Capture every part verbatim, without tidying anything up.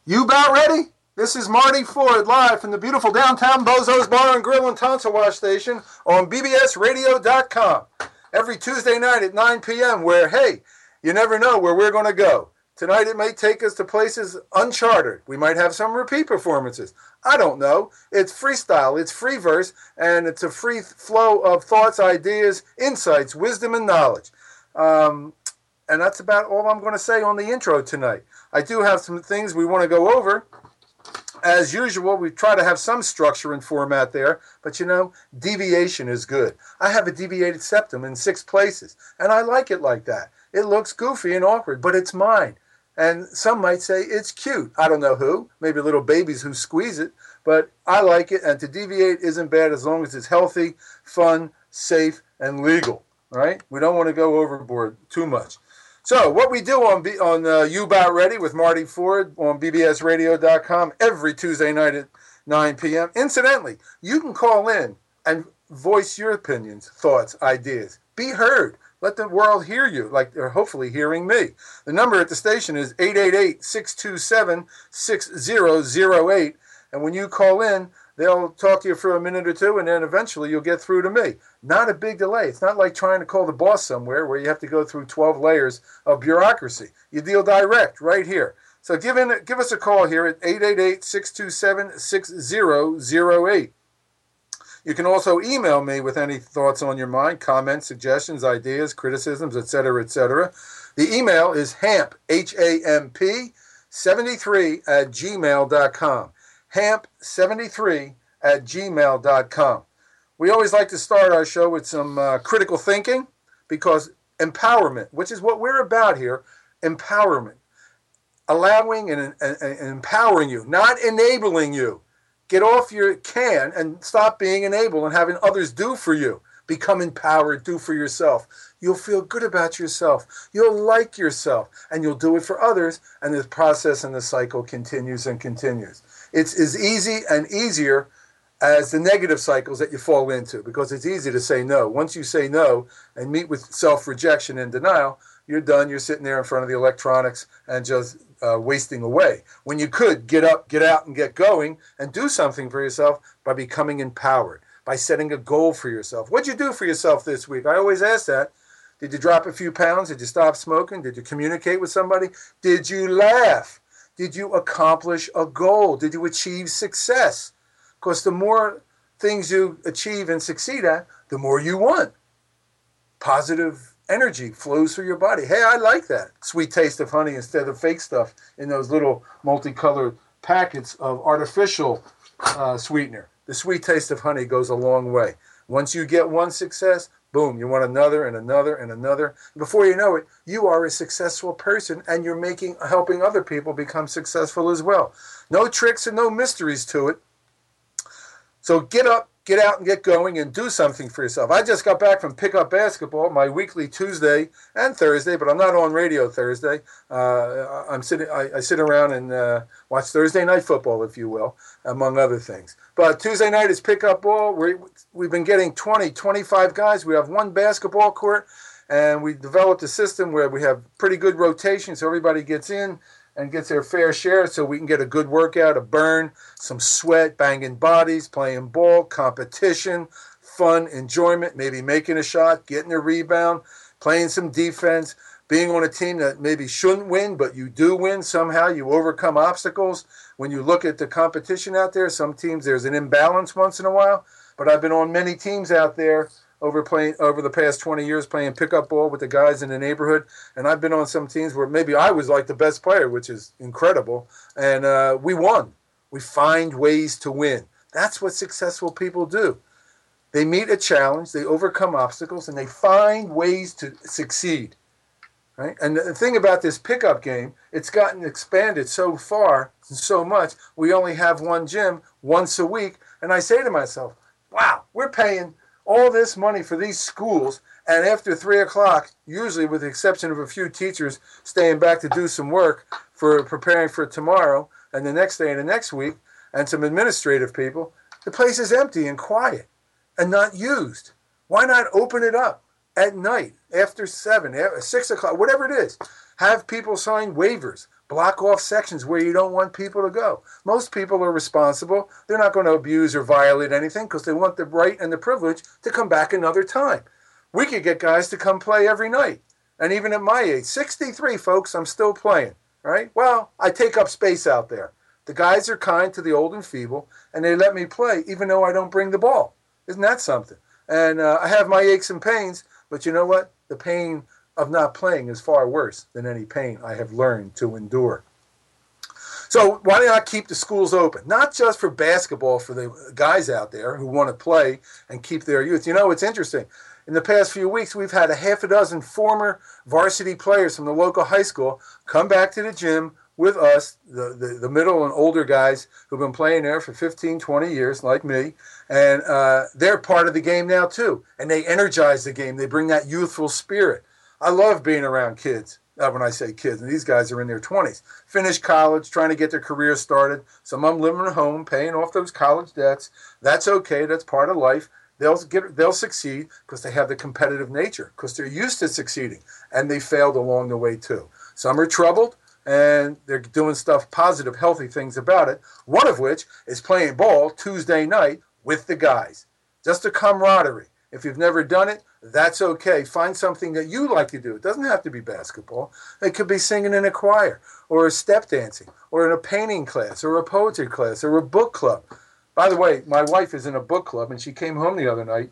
You about ready? This is Marty Ford live from the beautiful downtown Bozo's Bar and Grill and Tonsil Wash Station on B B S radio dot com every Tuesday night at nine p.m. where, hey, you never know where we're going to go. Tonight it may take us to places uncharted. We might have some repeat performances. I don't know. It's freestyle, it's free verse, and it's a free flow of thoughts, ideas, insights, wisdom, and knowledge. Um, and that's about all I'm going to say on the intro tonight. I do have some things we want to go over. As usual, we try to have some structure and format there, but you know, deviation is good. I have a deviated septum in six places, and I like it like that. It looks goofy and awkward, but it's mine. And some might say it's cute. I don't know who, maybe little babies who squeeze it, but I like it, and to deviate isn't bad as long as it's healthy, fun, safe, and legal, right? We don't want to go overboard too much. So what we do on B, on uh, You Bout Ready with Marty Ford on B B S radio dot com every Tuesday night at nine p.m. Incidentally, you can call in and voice your opinions, thoughts, ideas. Be heard. Let the world hear you, like they're hopefully hearing me. The number at the station is eight eight eight, six two seven, six zero zero eight. And when you call in, they'll talk to you for a minute or two, and then eventually you'll get through to me. Not a big delay. It's not like trying to call the boss somewhere where you have to go through twelve layers of bureaucracy. You deal direct right here. So give in, give us a call here at eight eight eight, six two seven, six zero zero eight. You can also email me with any thoughts on your mind, comments, suggestions, ideas, criticisms, et cetera, et cetera. The email is hamp, H A M P, seventy-three at gmail dot com. hamp seventy-three at gmail dot com. We always like to start our show with some uh, critical thinking, because empowerment, which is what we're about here, empowerment, allowing and, and, and empowering you, not enabling you. Get off your can and stop being enabled and having others do for you. Become empowered, do for yourself. You'll feel good about yourself. You'll like yourself, and you'll do it for others, and the process and the cycle continues and continues. It's as easy and easier as the negative cycles that you fall into, because it's easy to say no. Once you say no and meet with self-rejection and denial, you're done. You're sitting there in front of the electronics and just uh, wasting away. When you could get up, get out, and get going and do something for yourself by becoming empowered, by setting a goal for yourself. What'd you do for yourself this week? I always ask that. Did you drop a few pounds? Did you stop smoking? Did you communicate with somebody? Did you laugh? Did you accomplish a goal? Did you achieve success? Because the more things you achieve and succeed at, the more you want. Positive energy flows through your body. Hey, I like that. Sweet taste of honey instead of fake stuff in those little multicolored packets of artificial uh, sweetener. The sweet taste of honey goes a long way. Once you get one success, boom, you want another and another and another. Before you know it, you are a successful person, and you're making helping other people become successful as well. No tricks and no mysteries to it. So get up, get out, and get going and do something for yourself. I just got back from pickup basketball, my weekly Tuesday and Thursday, but I'm not on radio Thursday. Uh, I'm sitting, I, I sit around and uh, watch Thursday night football, if you will, among other things. But Tuesday night is pickup ball. We're, we've been getting twenty, twenty-five guys. We have one basketball court, and we developed a system where we have pretty good rotation, so everybody gets in and gets their fair share, so we can get a good workout, a burn, some sweat, banging bodies, playing ball, competition, fun, enjoyment, maybe making a shot, getting a rebound, playing some defense, being on a team that maybe shouldn't win, but you do win somehow. You overcome obstacles. When you look at the competition out there, some teams there's an imbalance once in a while, but I've been on many teams out there over playing over the past twenty years playing pickup ball with the guys in the neighborhood, and I've been on some teams where maybe I was like the best player, which is incredible, and uh, we won. We find ways to win. That's what successful people do. They meet a challenge, they overcome obstacles, and they find ways to succeed. Right? And the thing about this pickup game, it's gotten expanded so far, so much, we only have one gym once a week, and I say to myself, wow, we're paying all this money for these schools, and after three o'clock, usually with the exception of a few teachers staying back to do some work for preparing for tomorrow and the next day and the next week, and some administrative people, the place is empty and quiet and not used. Why not open it up at night, after seven, six o'clock, whatever it is? Have people sign waivers. Block off sections where you don't want people to go. Most people are responsible. They're not going to abuse or violate anything because they want the right and the privilege to come back another time. We could get guys to come play every night. And even at my age, sixty-three, folks, I'm still playing. Right? Well, I take up space out there. The guys are kind to the old and feeble, and they let me play even though I don't bring the ball. Isn't that something? And uh, I have my aches and pains, but you know what? The pain of not playing is far worse than any pain I have learned to endure. So why not keep the schools open? Not just for basketball for the guys out there who want to play and keep their youth. You know, it's interesting. In the past few weeks, we've had a half a dozen former varsity players from the local high school come back to the gym with us, the, the, the middle and older guys who've been playing there for fifteen, twenty years, like me. And uh, they're part of the game now, too. And they energize the game. They bring that youthful spirit. I love being around kids. Uh, when I say kids, and these guys are in their twenties, finished college, trying to get their career started. Some of them living at home, paying off those college debts. That's okay. That's part of life. They'll get, they'll succeed because they have the competitive nature, because they're used to succeeding, and they failed along the way too. Some are troubled, and they're doing stuff, positive, healthy things about it. One of which is playing ball Tuesday night with the guys. Just a camaraderie. If you've never done it, that's okay. Find something that you like to do. It doesn't have to be basketball. It could be singing in a choir, or a step dancing, or in a painting class, or a poetry class, or a book club. By the way, my wife is in a book club, and she came home the other night,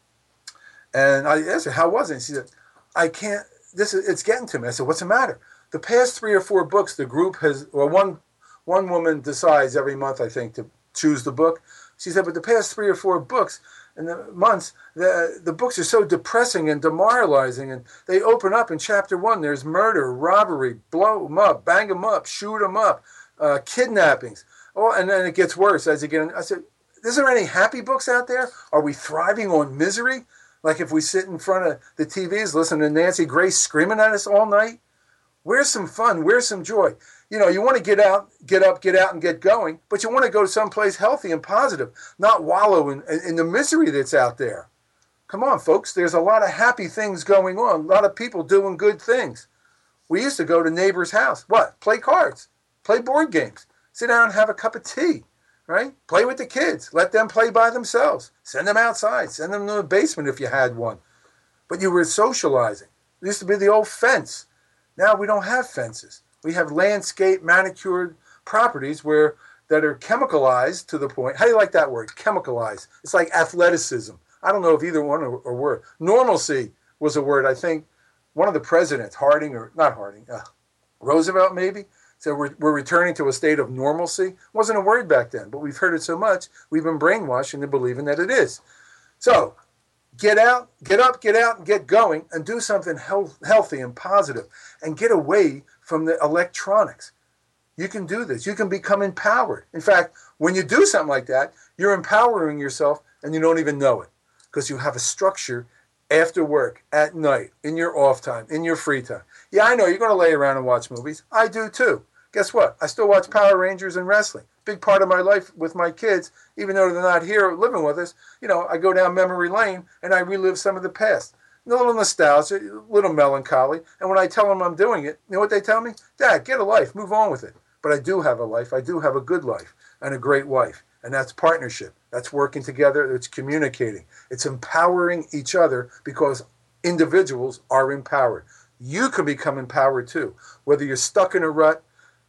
and I asked her, how was it? And she said, I can't, this is, it's getting to me. I said, what's the matter? The past three or four books the group has, well, one, one woman decides every month, I think, to choose the book. She said, but the past three or four books, in the months, the the books are so depressing and demoralizing, and they open up in chapter one. There's murder, robbery, blow them up, bang them up, shoot them up, uh, kidnappings. Oh, and then it gets worse as you get in. I said, is there any happy books out there? Are we thriving on misery? Like if we sit in front of the T Vs listening to Nancy Grace screaming at us all night? Where's some fun? Where's some joy? You know, you want to get out, get up, get out and get going, but you want to go someplace healthy and positive, not wallow in, in the misery that's out there. Come on, folks. There's a lot of happy things going on, a lot of people doing good things. We used to go to neighbor's house. What? Play cards, play board games, sit down and have a cup of tea, right? Play with the kids. Let them play by themselves. Send them outside. Send them to the basement if you had one. But you were socializing. It used to be the old fence. Now we don't have fences. We have landscape manicured properties where that are chemicalized to the point. How do you like that word? Chemicalized. It's like athleticism. I don't know if either one are a word. Normalcy was a word. I think one of the presidents, Harding or not Harding, uh, Roosevelt maybe, said we're, we're returning to a state of normalcy. It wasn't a word back then, but we've heard it so much, we've been brainwashed into believing that it is. So get out, get up, get out, and get going, and do something health, healthy and positive, and get away from the electronics. You can do this. You can become empowered. In fact, when you do something like that, you're empowering yourself, and you don't even know it, because you have a structure after work, at night, in your off time, in your free time. Yeah, I know you're going to lay around and watch movies. I do too. Guess what? I still watch Power Rangers and wrestling. Big part of my life with my kids, even though they're not here living with us. You know, I go down memory lane and I relive some of the past. A little nostalgia, a little melancholy. And when I tell them I'm doing it, you know what they tell me? Dad, get a life, move on with it. But I do have a life. I do have a good life and a great wife. And that's partnership. That's working together. It's communicating. It's empowering each other because individuals are empowered. You can become empowered too. Whether you're stuck in a rut,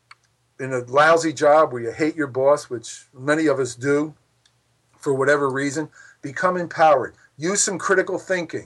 in a lousy job where you hate your boss, which many of us do for whatever reason, become empowered. Use some critical thinking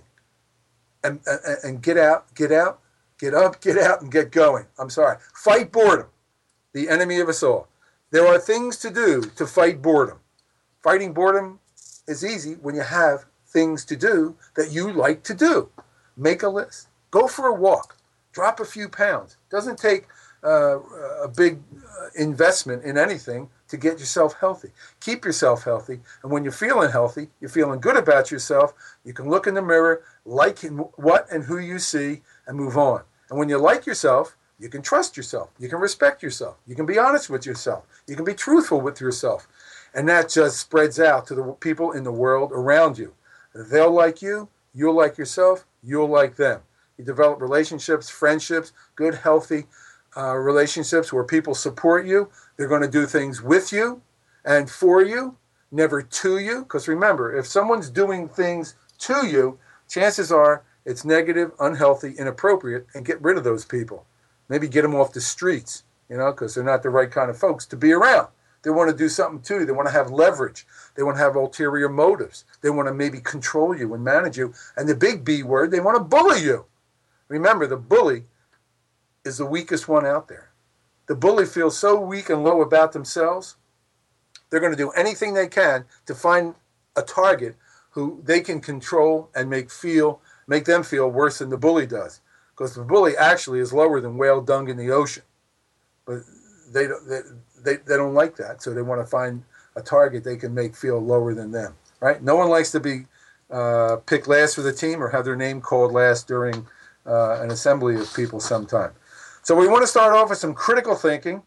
and, and, and get out, get out, get up, get out, and get going. I'm sorry. Fight boredom, the enemy of us all. There are things to do to fight boredom. Fighting boredom is easy when you have things to do that you like to do. Make a list. Go for a walk. Drop a few pounds. Doesn't take uh, a big uh, investment in anything to get yourself healthy. Keep yourself healthy. And when you're feeling healthy, you're feeling good about yourself, you can look in the mirror, like what and who you see, and move on. And when you like yourself, you can trust yourself. You can respect yourself. You can be honest with yourself. You can be truthful with yourself. And that just spreads out to the people in the world around you. They'll like you. You'll like yourself. You'll like them. You develop relationships, friendships, good, healthy uh, relationships where people support you. They're going to do things with you and for you, never to you. Because remember, if someone's doing things to you, chances are it's negative, unhealthy, inappropriate, and get rid of those people. Maybe get them off the streets, you know, because they're not the right kind of folks to be around. They want to do something to you. They want to have leverage. They want to have ulterior motives. They want to maybe control you and manage you. And the big B word, they want to bully you. Remember, the bully is the weakest one out there. The bully feels so weak and low about themselves, they're going to do anything they can to find a target who they can control and make feel, make them feel worse than the bully does. Because the bully actually is lower than whale dung in the ocean. But they don't, they, they, they don't like that, so they want to find a target they can make feel lower than them, right? No one likes to be uh, picked last for the team or have their name called last during uh, an assembly of people sometime. So we want to start off with some critical thinking.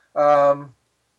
Um,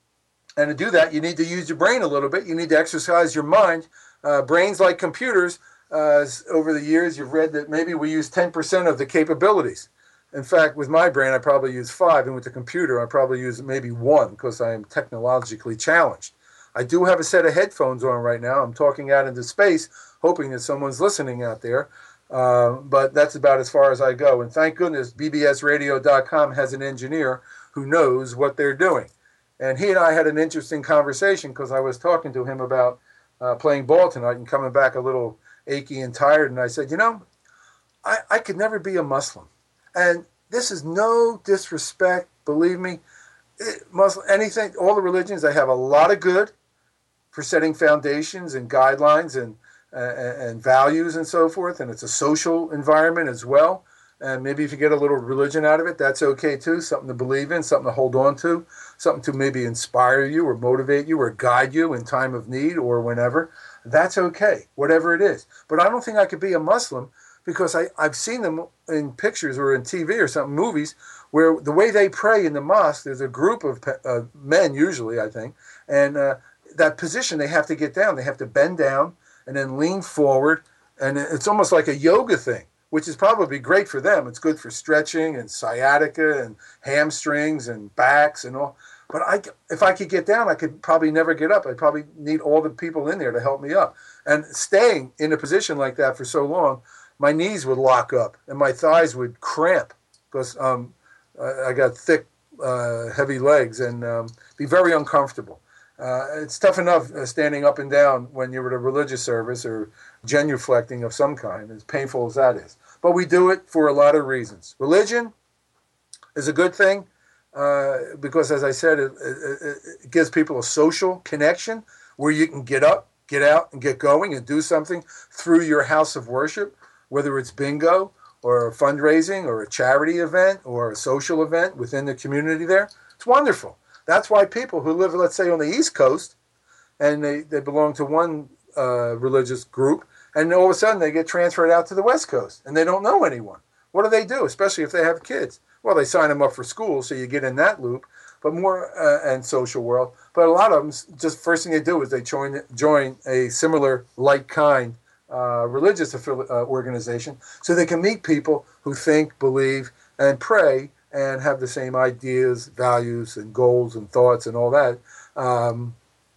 and to do that, you need to use your brain a little bit. You need to exercise your mind. Uh, brains, like computers, uh, over the years, you've read that maybe we use ten percent of the capabilities. In fact, with my brain, I probably use five, and with the computer, I probably use maybe one because I am technologically challenged. I do have a set of headphones on right now. I'm talking out into space, hoping that someone's listening out there. Uh, but that's about as far as I go. And thank goodness B B S radio dot com has an engineer who knows what they're doing. And he and I had an interesting conversation because I was talking to him about uh, playing ball tonight and coming back a little achy and tired. And I said, you know, I, I could never be a Muslim. And this is no disrespect, believe me. It, Muslim, anything, all the religions, they have a lot of good for setting foundations and guidelines and uh, and values and so forth. And it's a social environment as well. And maybe if you get a little religion out of it, that's okay too. Something to believe in, something to hold on to, something to maybe inspire you or motivate you or guide you in time of need or whenever. That's okay, whatever it is. But I don't think I could be a Muslim because I, I've seen them in pictures or in T V or something, movies, where the way they pray in the mosque, there's a group of uh, men usually, I think, and uh, that position they have to get down. They have to bend down and then lean forward, and it's almost like a yoga thing, which is probably great for them. It's good for stretching and sciatica and hamstrings and backs and all. But I, if I could get down, I could probably never get up. I'd probably need all the people in there to help me up. And staying in a position like that for so long, my knees would lock up and my thighs would cramp because um, I got thick, uh, heavy legs and um, be very uncomfortable. Uh, it's tough enough uh, standing up and down when you're at a religious service or genuflecting of some kind, as painful as that is. But we do it for a lot of reasons. Religion is a good thing uh, because, as I said, it, it, it gives people a social connection where you can get up, get out, and get going and do something through your house of worship, whether it's bingo or fundraising or a charity event or a social event within the community there. It's wonderful. That's why people who live, let's say, on the East Coast, and they, they belong to one uh, religious group, and all of a sudden they get transferred out to the West Coast, and they don't know anyone. What do they do, especially if they have kids? Well, they sign them up for school, so you get in that loop, but more, uh, and social world. But a lot of them, just first thing they do is they join, join a similar, like kind uh, religious affili- uh, organization, so they can meet people who think, believe, and pray, and have the same ideas, values, and goals, and thoughts, and all that, um,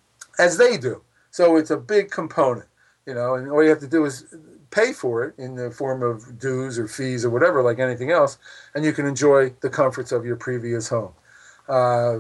as they do. So it's a big component, you know, and all you have to do is pay for it in the form of dues or fees or whatever, like anything else, and you can enjoy the comforts of your previous home. Uh,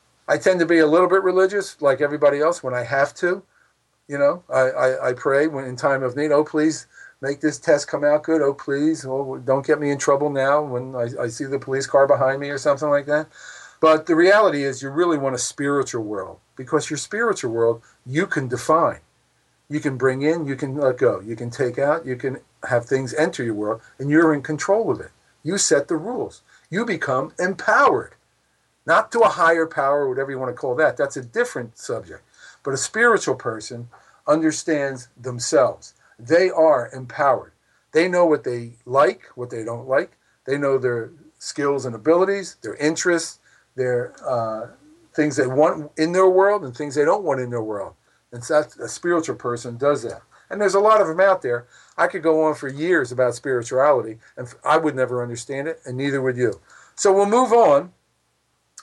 I tend to be a little bit religious, like everybody else, when I have to. You know, I, I, I pray when in time of need, oh, please, make this test come out good. Oh, please, oh, don't get me in trouble now when I, I see the police car behind me or something like that. But the reality is you really want a spiritual world because your spiritual world you can define. You can bring in, you can let go, you can take out, you can have things enter your world, and you're in control of it. You set the rules. You become empowered. Not to a higher power, whatever you want to call that. That's a different subject. But a spiritual person understands themselves. They are empowered. They know what they like, what they don't like. They know their skills and abilities, their interests, their uh, things they want in their world and things they don't want in their world. And so that's, a spiritual person does that. And there's a lot of them out there. I could go on for years about spirituality, and I would never understand it, and neither would you. So we'll move on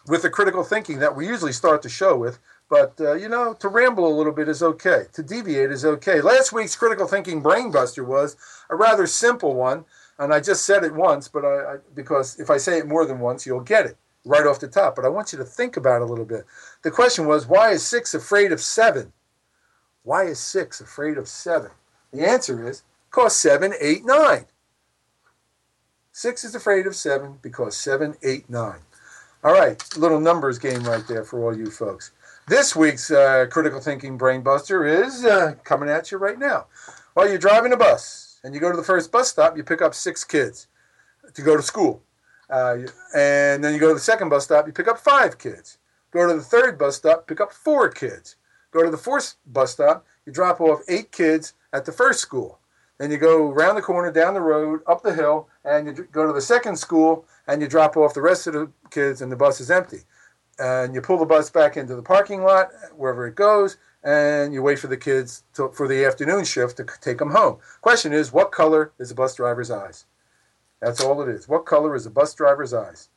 with the critical thinking that we usually start the show with. But, uh, you know, to ramble a little bit is okay. To deviate is okay. Last week's critical thinking brainbuster was a rather simple one. And I just said it once, but I, I because if I say it more than once, you'll get it right off the top. But I want you to think about it a little bit. The question was, why is six afraid of seven? Why is six afraid of seven? The answer is, because seven, eight, nine. Six is afraid of seven because seven, eight, nine. All right, little numbers game right there for all you folks. This week's uh, critical thinking brainbuster is uh, coming at you right now. While you're driving a bus, and you go to the first bus stop, you pick up six kids to go to school. Uh, and then you go to the second bus stop, you pick up five kids. Go to the third bus stop, pick up four kids. Go to the fourth bus stop, you drop off eight kids at the first school. Then you go around the corner, down the road, up the hill, and you go to the second school, and you drop off the rest of the kids, and the bus is empty. And you pull the bus back into the parking lot, wherever it goes, and you wait for the kids to, for the afternoon shift to take them home. Question is, what color is the bus driver's eyes? That's all it is. What color is the bus driver's eyes?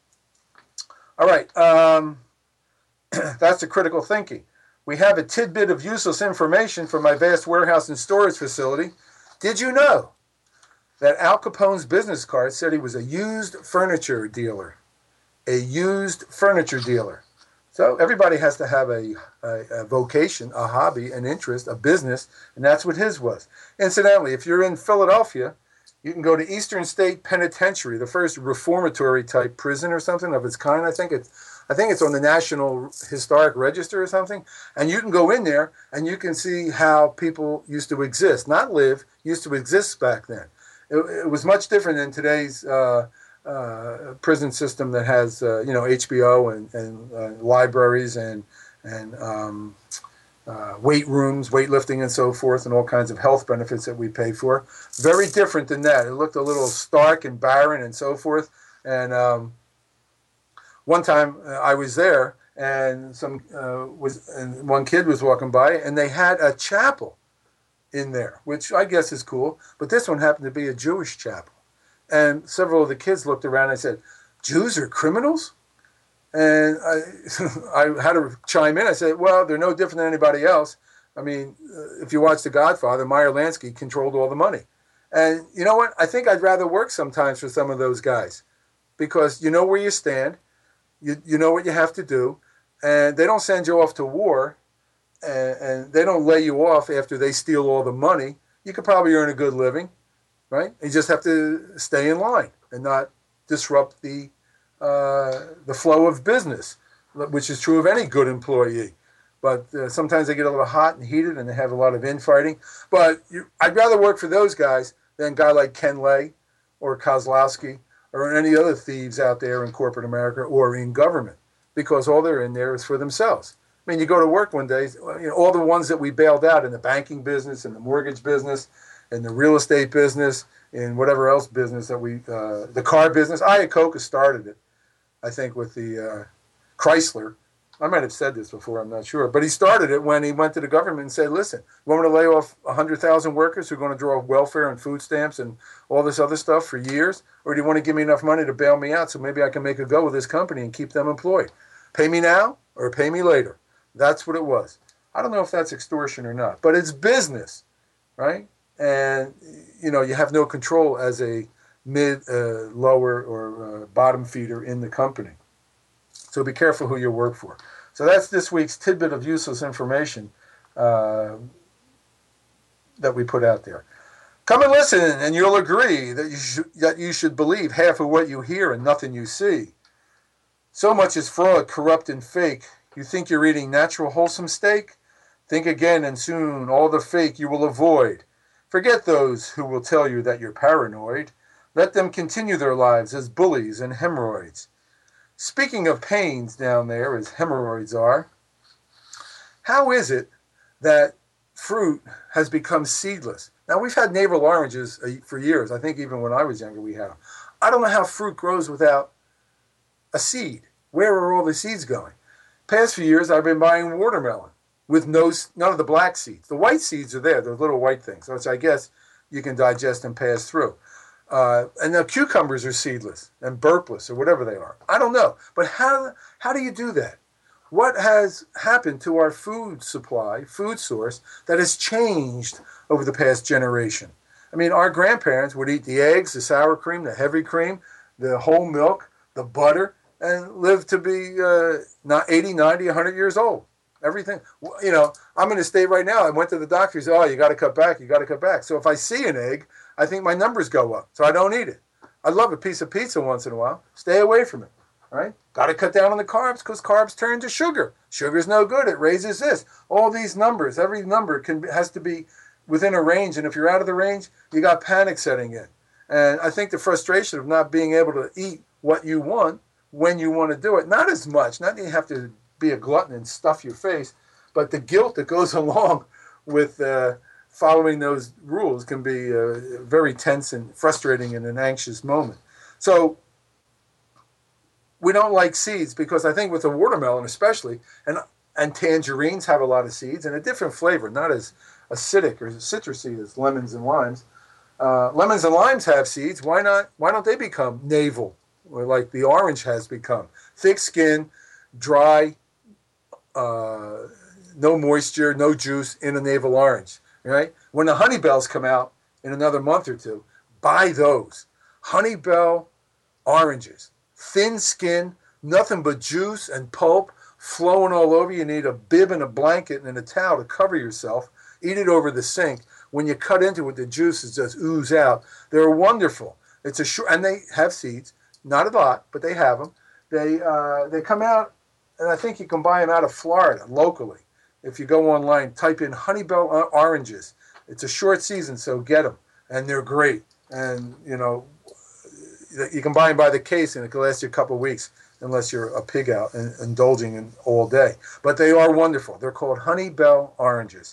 All right, um, that's the critical thinking. We have a tidbit of useless information from my vast warehouse and storage facility. Did you know that Al Capone's business card said he was a used furniture dealer? A used furniture dealer. So everybody has to have a, a, a vocation, a hobby, an interest, a business, and that's what his was. Incidentally, if you're in Philadelphia, you can go to Eastern State Penitentiary, the first reformatory type prison or something of its kind. I think it's, I think it's on the National Historic Register or something. And you can go in there and you can see how people used to exist, not live, used to exist back then. It, it was much different than today's uh, Uh, prison system that has uh, you know H B O and, and uh, libraries and and um, uh, weight rooms, weightlifting and so forth, and all kinds of health benefits that we pay for. Very different than that. It looked a little stark and barren and so forth. And um, one time uh, I was there, and some uh, was and one kid was walking by, and they had a chapel in there, which I guess is cool. But this one happened to be a Jewish chapel. And several of the kids looked around and I said, Jews are criminals? And I, I had to chime in. I said, well, they're no different than anybody else. I mean, if you watch The Godfather, Meyer Lansky controlled all the money. And you know what? I think I'd rather work sometimes for some of those guys because you know where you stand. You, you know what you have to do. And they don't send you off to war. And, and they don't lay you off after they steal all the money. You could probably earn a good living. Right? You just have to stay in line and not disrupt the uh, the flow of business, which is true of any good employee. But uh, sometimes they get a little hot and heated and they have a lot of infighting. But you, I'd rather work for those guys than a guy like Ken Lay or Kozlowski or any other thieves out there in corporate America or in government because all they're in there is for themselves. I mean, you go to work one day, you know, all the ones that we bailed out in the banking business and the mortgage business, in the real estate business, in whatever else business that we, uh, the car business. Iacocca started it, I think, with the uh, Chrysler. I might have said this before, I'm not sure. But he started it when he went to the government and said, listen, you want me to lay off one hundred thousand workers who are going to draw welfare and food stamps and all this other stuff for years? Or do you want to give me enough money to bail me out so maybe I can make a go with this company and keep them employed? Pay me now or pay me later. That's what it was. I don't know if that's extortion or not, but it's business, right? And, you know, you have no control as a mid, uh, lower, or uh, bottom feeder in the company. So be careful who you work for. So that's this week's tidbit of useless information uh, that we put out there. Come and listen, and you'll agree that you, should, that you should believe half of what you hear and nothing you see. So much is fraud, corrupt, and fake. You think you're eating natural, wholesome steak? Think again, and soon all the fake you will avoid. Forget those who will tell you that you're paranoid. Let them continue their lives as bullies and hemorrhoids. Speaking of pains down there, as hemorrhoids are, how is it that fruit has become seedless? Now, we've had navel oranges for years. I think even when I was younger, we had them. I don't know how fruit grows without a seed. Where are all the seeds going? Past few years, I've been buying watermelon with no, none of the black seeds. The white seeds are there, those little white things, which I guess you can digest and pass through. Uh, and the cucumbers are seedless and burpless or whatever they are. I don't know. But how, how do you do that? What has happened to our food supply, food source, that has changed over the past generation? I mean, our grandparents would eat the eggs, the sour cream, the heavy cream, the whole milk, the butter, and live to be uh, not eighty, ninety, one hundred years old. Everything. You know, I'm in a state right now. I went to the doctor. He said, oh, you got to cut back. You got to cut back. So if I see an egg, I think my numbers go up. So I don't eat it. I love a piece of pizza once in a while. Stay away from it. Right? Got to cut down on the carbs because carbs turn to sugar. Sugar's no good. It raises this. All these numbers, every number can has to be within a range. And if you're out of the range, you got panic setting in. And I think the frustration of not being able to eat what you want when you want to do it, not as much, not that you have to be a glutton and stuff your face, but the guilt that goes along with uh, following those rules can be uh, very tense and frustrating in an anxious moment. So we don't like seeds because I think with a watermelon especially, and and tangerines have a lot of seeds and a different flavor, not as acidic or citrusy as lemons and limes. Uh, lemons and limes have seeds. Why not? Why don't they become navel, or like the orange has become? Thick skin, dry, uh, no moisture, no juice in a navel orange. Right? When the Honeybells come out in another month or two, buy those. Honeybell oranges. Thin skin, nothing but juice and pulp flowing all over. You need a bib and a blanket and a towel to cover yourself. Eat it over the sink. When you cut into it, the juices just ooze out. They're wonderful. It's a short, and they have seeds, not a lot, but they have them. They uh, they come out, and I think you can buy them out of Florida locally. If you go online, type in Honeybell oranges. It's a short season, so get them, and they're great. And you know, you can buy them by the case, and it can last you a couple of weeks, unless you're a pig out and indulging in all day. But they are wonderful. They're called Honeybell oranges.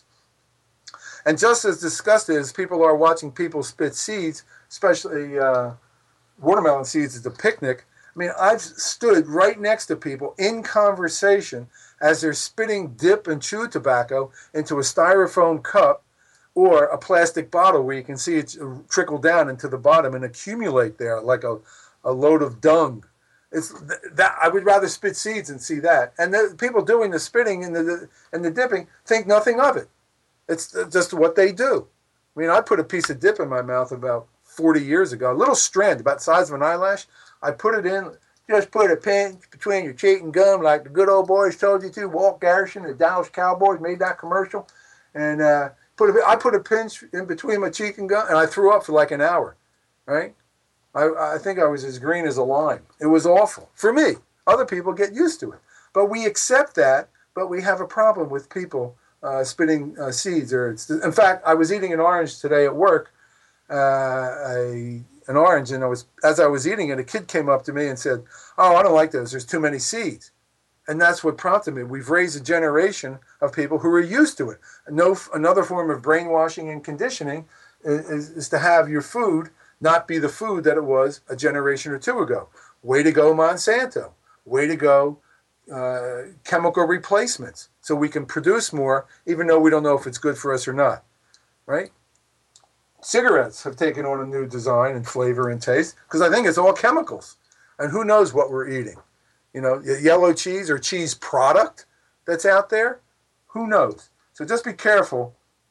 And just as disgusted as people are watching people spit seeds, especially uh, watermelon seeds at the picnic, I mean, I've stood right next to people in conversation as they're spitting dip and chew tobacco into a styrofoam cup or a plastic bottle where you can see it trickle down into the bottom and accumulate there like a, a load of dung. It's that I would rather spit seeds and see that. And the people doing the spitting and the and the dipping think nothing of it. It's just what they do. I mean, I put a piece of dip in my mouth about forty years ago, a little strand about the size of an eyelash. I put it in, just put a pin between your cheek and gum like the good old boys told you to. Walt Garrison, the Dallas Cowboys, made that commercial. And uh, put a, I put a pinch in between my cheek and gum, and I threw up for like an hour, right? I, I think I was as green as a lime. It was awful. For me, other people get used to it. But we accept that, but we have a problem with people uh, spitting uh, seeds. Or it's, in fact, I was eating an orange today at work, uh, a, an orange, and I was as I was eating it, a kid came up to me and said, oh, I don't like those. There's too many seeds. And that's what prompted me. We've raised a generation of people who are used to it. No, another form of brainwashing and conditioning is, is to have your food not be the food that it was a generation or two ago. Way to go, Monsanto. Way to go, uh, chemical replacements. So we can produce more, even though we don't know if it's good for us or not, right? Cigarettes have taken on a new design and flavor and taste because I think it's all chemicals. And who knows what we're eating? You know, yellow cheese or cheese product that's out there, who knows? So just be careful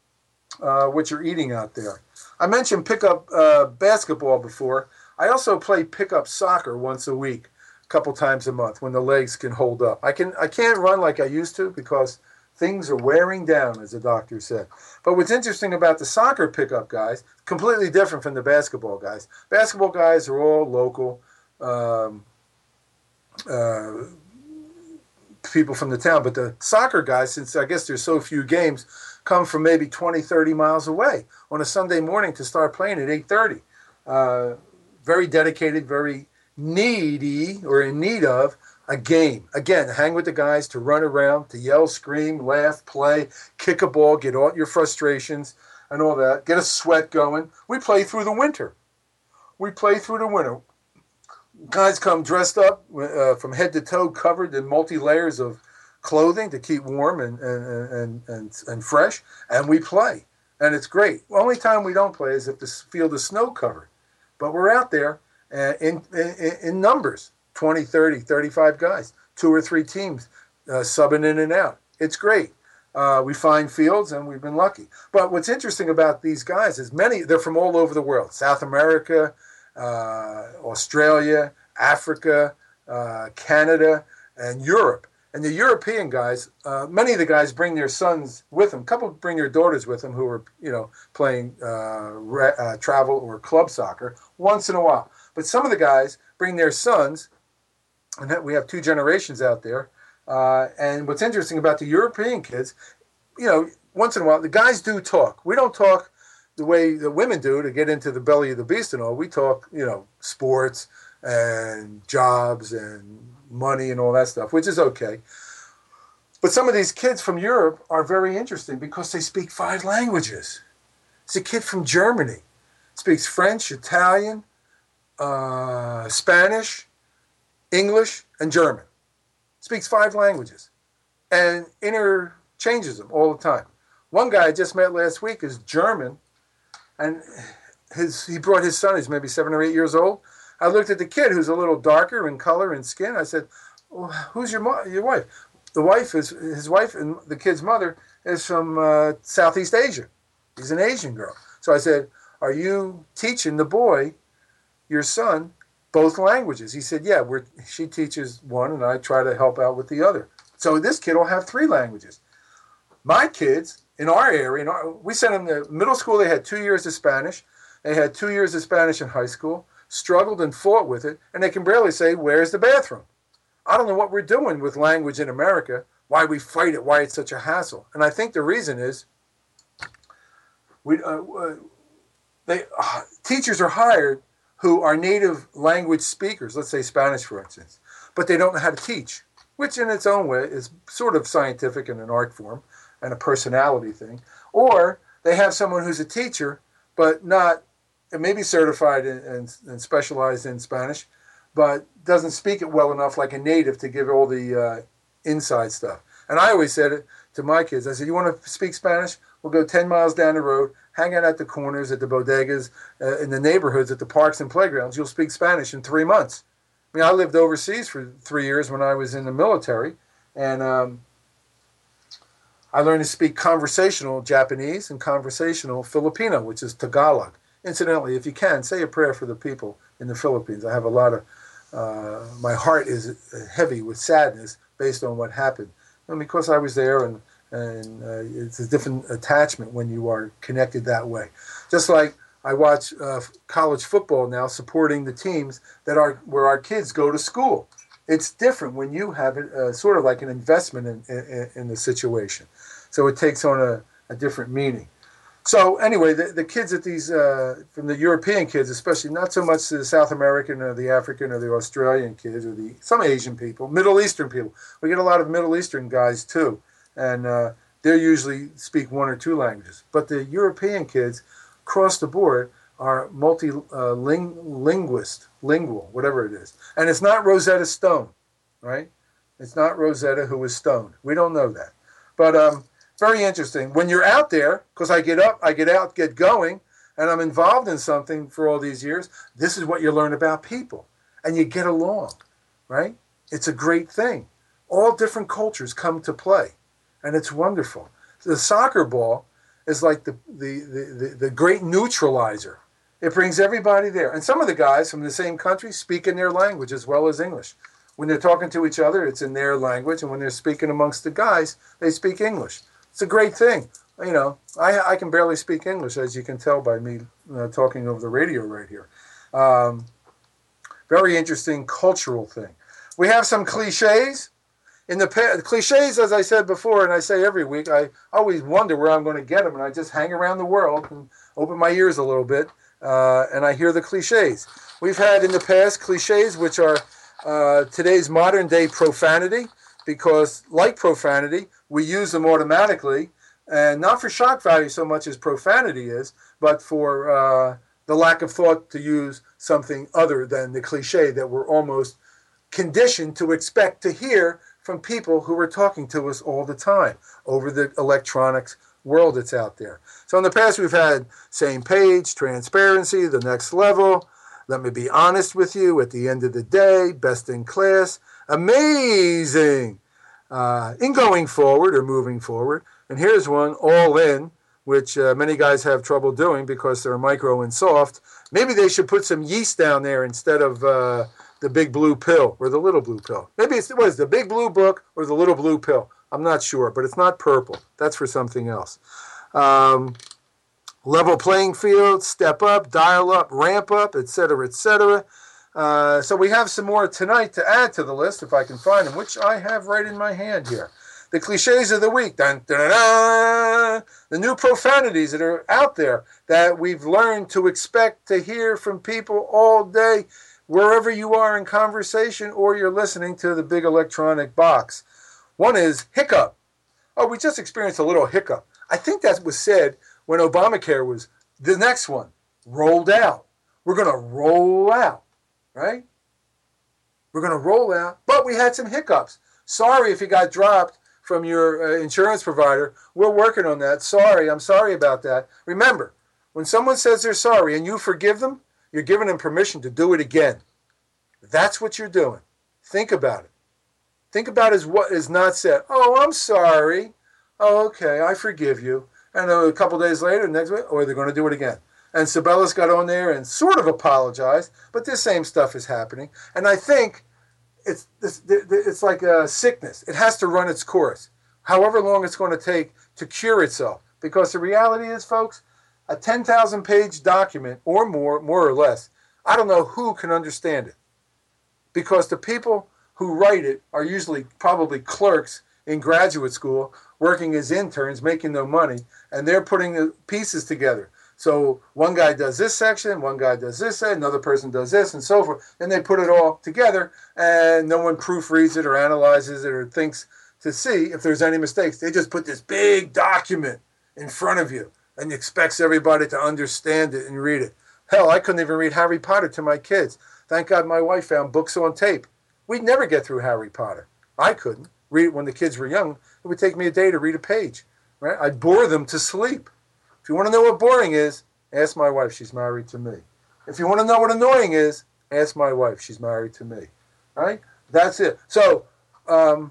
uh, what you're eating out there. I mentioned pickup uh, basketball before. I also play pickup soccer once a week, a couple times a month when the legs can hold up. I can I can't run like I used to because things are wearing down, as the doctor said. But what's interesting about the soccer pickup guys, completely different from the basketball guys. Basketball guys are all local um, uh, people from the town, but the soccer guys, since I guess there's so few games, come from maybe twenty, thirty miles away on a Sunday morning to start playing at eight thirty. Uh, very dedicated, very needy or in need of a game. Again, hang with the guys, to run around, to yell, scream, laugh, play, kick a ball, get all your frustrations and all that. Get a sweat going. We play through the winter. We play through the winter. Guys come dressed up uh, from head to toe, covered in multi-layers of clothing to keep warm and and, and and and fresh, and we play, and it's great. The only time we don't play is if the field is snow covered. But we're out there uh, in, in, in numbers, twenty, thirty, thirty-five guys, two or three teams uh, subbing in and out. It's great. Uh, we find fields, and we've been lucky. But what's interesting about these guys is many, they're from all over the world. South America, uh, Australia, Africa, uh, Canada, and Europe. And the European guys, uh, many of the guys bring their sons with them. A couple bring their daughters with them who are, you know, playing uh, re- uh, travel or club soccer once in a while. But some of the guys bring their sons, and we have two generations out there. Uh, and what's interesting about the European kids, you know, once in a while, the guys do talk. We don't talk the way the women do to get into the belly of the beast and all. We talk, you know, sports and jobs and money and all that stuff, which is okay. But some of these kids from Europe are very interesting because they speak five languages. It's a kid from Germany. Speaks French, Italian, uh, Spanish, English, and German. Speaks five languages and interchanges them all the time. One guy I just met last week is German, and his he brought his son, he's maybe seven or eight years old. I looked at the kid who's a little darker in color and skin. I said, well, who's your mo- your wife? The wife is, his wife and the kid's mother is from uh, Southeast Asia. He's an Asian girl. So I said, are you teaching the boy, your son, both languages? He said, yeah, we're, she teaches one and I try to help out with the other. So this kid will have three languages. My kids in our area, in our, we sent them to middle school. They had two years of Spanish. They had two years of Spanish in high school, struggled and fought with it, and they can barely say, where's the bathroom? I don't know what we're doing with language in America, why we fight it, why it's such a hassle. And I think the reason is we uh, uh, they uh, teachers are hired who are native language speakers, let's say Spanish, for instance, but they don't know how to teach, which in its own way is sort of scientific in an art form and a personality thing. Or they have someone who's a teacher, but not, maybe certified and, and, and specialized in Spanish, but doesn't speak it well enough like a native to give all the uh, inside stuff. And I always said it to my kids. I said, you want to speak Spanish? We'll go ten miles down the road, hang out at the corners, at the bodegas, uh, in the neighborhoods, at the parks and playgrounds. You'll speak Spanish in three months. I mean, I lived overseas for three years when I was in the military, and um, I learned to speak conversational Japanese and conversational Filipino, which is Tagalog. Incidentally, if you can, say a prayer for the people in the Philippines. I have a lot of, uh, my heart is heavy with sadness based on what happened. And because I was there, and, and uh, it's a different attachment when you are connected that way. Just like I watch uh, college football now, supporting the teams that are where our kids go to school. It's different when you have it, uh, sort of like an investment in, in, in the situation. So it takes on a, a different meaning. So anyway, the, the kids at these, uh, from the European kids, especially, not so much the South American or the African or the Australian kids or the some Asian people, Middle Eastern people. We get a lot of Middle Eastern guys too, and uh, they usually speak one or two languages. But the European kids, across the board, are multi-linguist, uh, lingual, whatever it is. And it's not Rosetta Stone, right? It's not Rosetta who was stoned. We don't know that. But um, very interesting. When you're out there, because I get up, I get out, get going, and I'm involved in something for all these years, this is what you learn about people. And you get along, right? It's a great thing. All different cultures come to play, and it's wonderful. The soccer ball is like the, the, the, the, the great neutralizer. It brings everybody there. And some of the guys from the same country speak in their language as well as English. When they're talking to each other, it's in their language, and when they're speaking amongst the guys, they speak English. It's a great thing. You know, I, I can barely speak English, as you can tell by me uh, talking over the radio right here. Um, very interesting cultural thing. We have some cliches. In the pa- cliches, as I said before, and I say every week, I always wonder where I'm going to get them, and I just hang around the world and open my ears a little bit, uh, and I hear the cliches. We've had in the past cliches, which are uh, today's modern-day profanity, because like profanity, we use them automatically, and not for shock value so much as profanity is, but for uh, the lack of thought to use something other than the cliche that we're almost conditioned to expect to hear from people who are talking to us all the time over the electronics world that's out there. So in the past, we've had same page, transparency, the next level, Let me be honest with you, at the end of the day, best in class, amazing uh, in going forward or moving forward. And here's one, all in, which uh, many guys have trouble doing because they're micro and soft. Maybe they should put some yeast down there instead of uh, the big blue pill or the little blue pill. Maybe it's, what is the big blue book or the little blue pill? I'm not sure, but it's not purple. That's for something else. Um, level playing field, step up, dial up, ramp up, et cetera, et cetera. Uh, so we have some more tonight to add to the list, if I can find them, which I have right in my hand here. The cliches of the week, dun, dun, dun, dun, the new profanities that are out there that we've learned to expect to hear from people all day, wherever you are in conversation or you're listening to the big electronic box. One is hiccup. Oh, we just experienced a little hiccup. I think that was said when Obamacare was the next one, rolled out. We're going to roll out, right? We're going to roll out, but we had some hiccups. Sorry if you got dropped from your uh, insurance provider. We're working on that. Sorry, I'm sorry about that. Remember, when someone says they're sorry and you forgive them, you're giving them permission to do it again. That's what you're doing. Think about it. Think about it as what is not said. Oh, I'm sorry. Oh, okay, I forgive you. And a couple days later, next week, or they're going to do it again. And Sabellis got on there and sort of apologized, but this same stuff is happening. And I think it's this, it's like a sickness. It has to run its course, however long it's going to take to cure itself. Because the reality is, folks, a ten thousand page document or more, more or less, I don't know who can understand it. Because the people who write it are usually probably clerks in graduate school, working as interns, making no money, and they're putting the pieces together. So one guy does this section, one guy does this, another person does this, and so forth. And they put it all together, and no one proofreads it or analyzes it or thinks to see if there's any mistakes. They just put this big document in front of you and expects everybody to understand it and read it. Hell, I couldn't even read Harry Potter to my kids. Thank God my wife found books on tape. We'd never get through Harry Potter. I couldn't. Read it when the kids were young. It would take me a day to read a page. Right? I'd bore them to sleep. If you want to know what boring is, ask my wife. She's married to me. If you want to know what annoying is, ask my wife. She's married to me. Right? That's it. So um,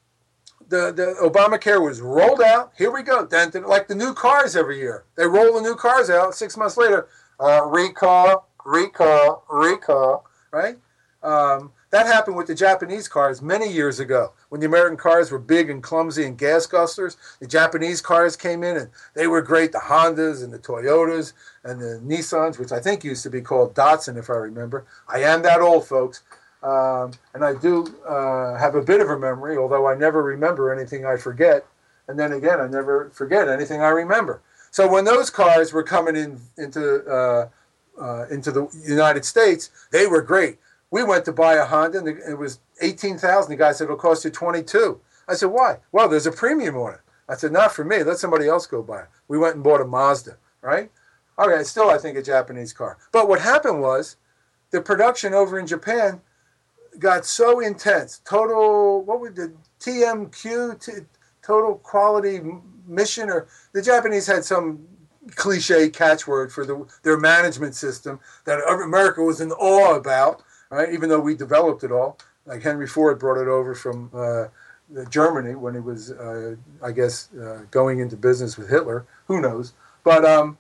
the, the Obamacare was rolled out. Here we go. Then, like the new cars every year. They roll the new cars out. Six months later, uh, recall, recall, recall. Right? Um, that happened with the Japanese cars many years ago. When the American cars were big and clumsy and gas gusters, the Japanese cars came in and they were great. The Hondas and the Toyotas and the Nissans, which I think used to be called Datsun, if I remember. I am that old, folks. Um, and I do uh, have a bit of a memory, although I never remember anything I forget. And then again, I never forget anything I remember. So when those cars were coming in into, uh, uh, into the United States, they were great. We went to buy a Honda, and it was eighteen thousand dollars. The guy said, it'll cost you twenty-two thousand dollars. I said, why? Well, there's a premium on it. I said, not for me. Let somebody else go buy it. We went and bought a Mazda, right? All right, still, I think, a Japanese car. But what happened was the production over in Japan got so intense. Total, what was the T M Q, T, total quality mission, or the Japanese had some cliche catchword for the, their management system that America was in awe about. Right, even though we developed it all, like Henry Ford brought it over from uh, Germany when he was, uh, I guess, uh, going into business with Hitler. Who knows? But um,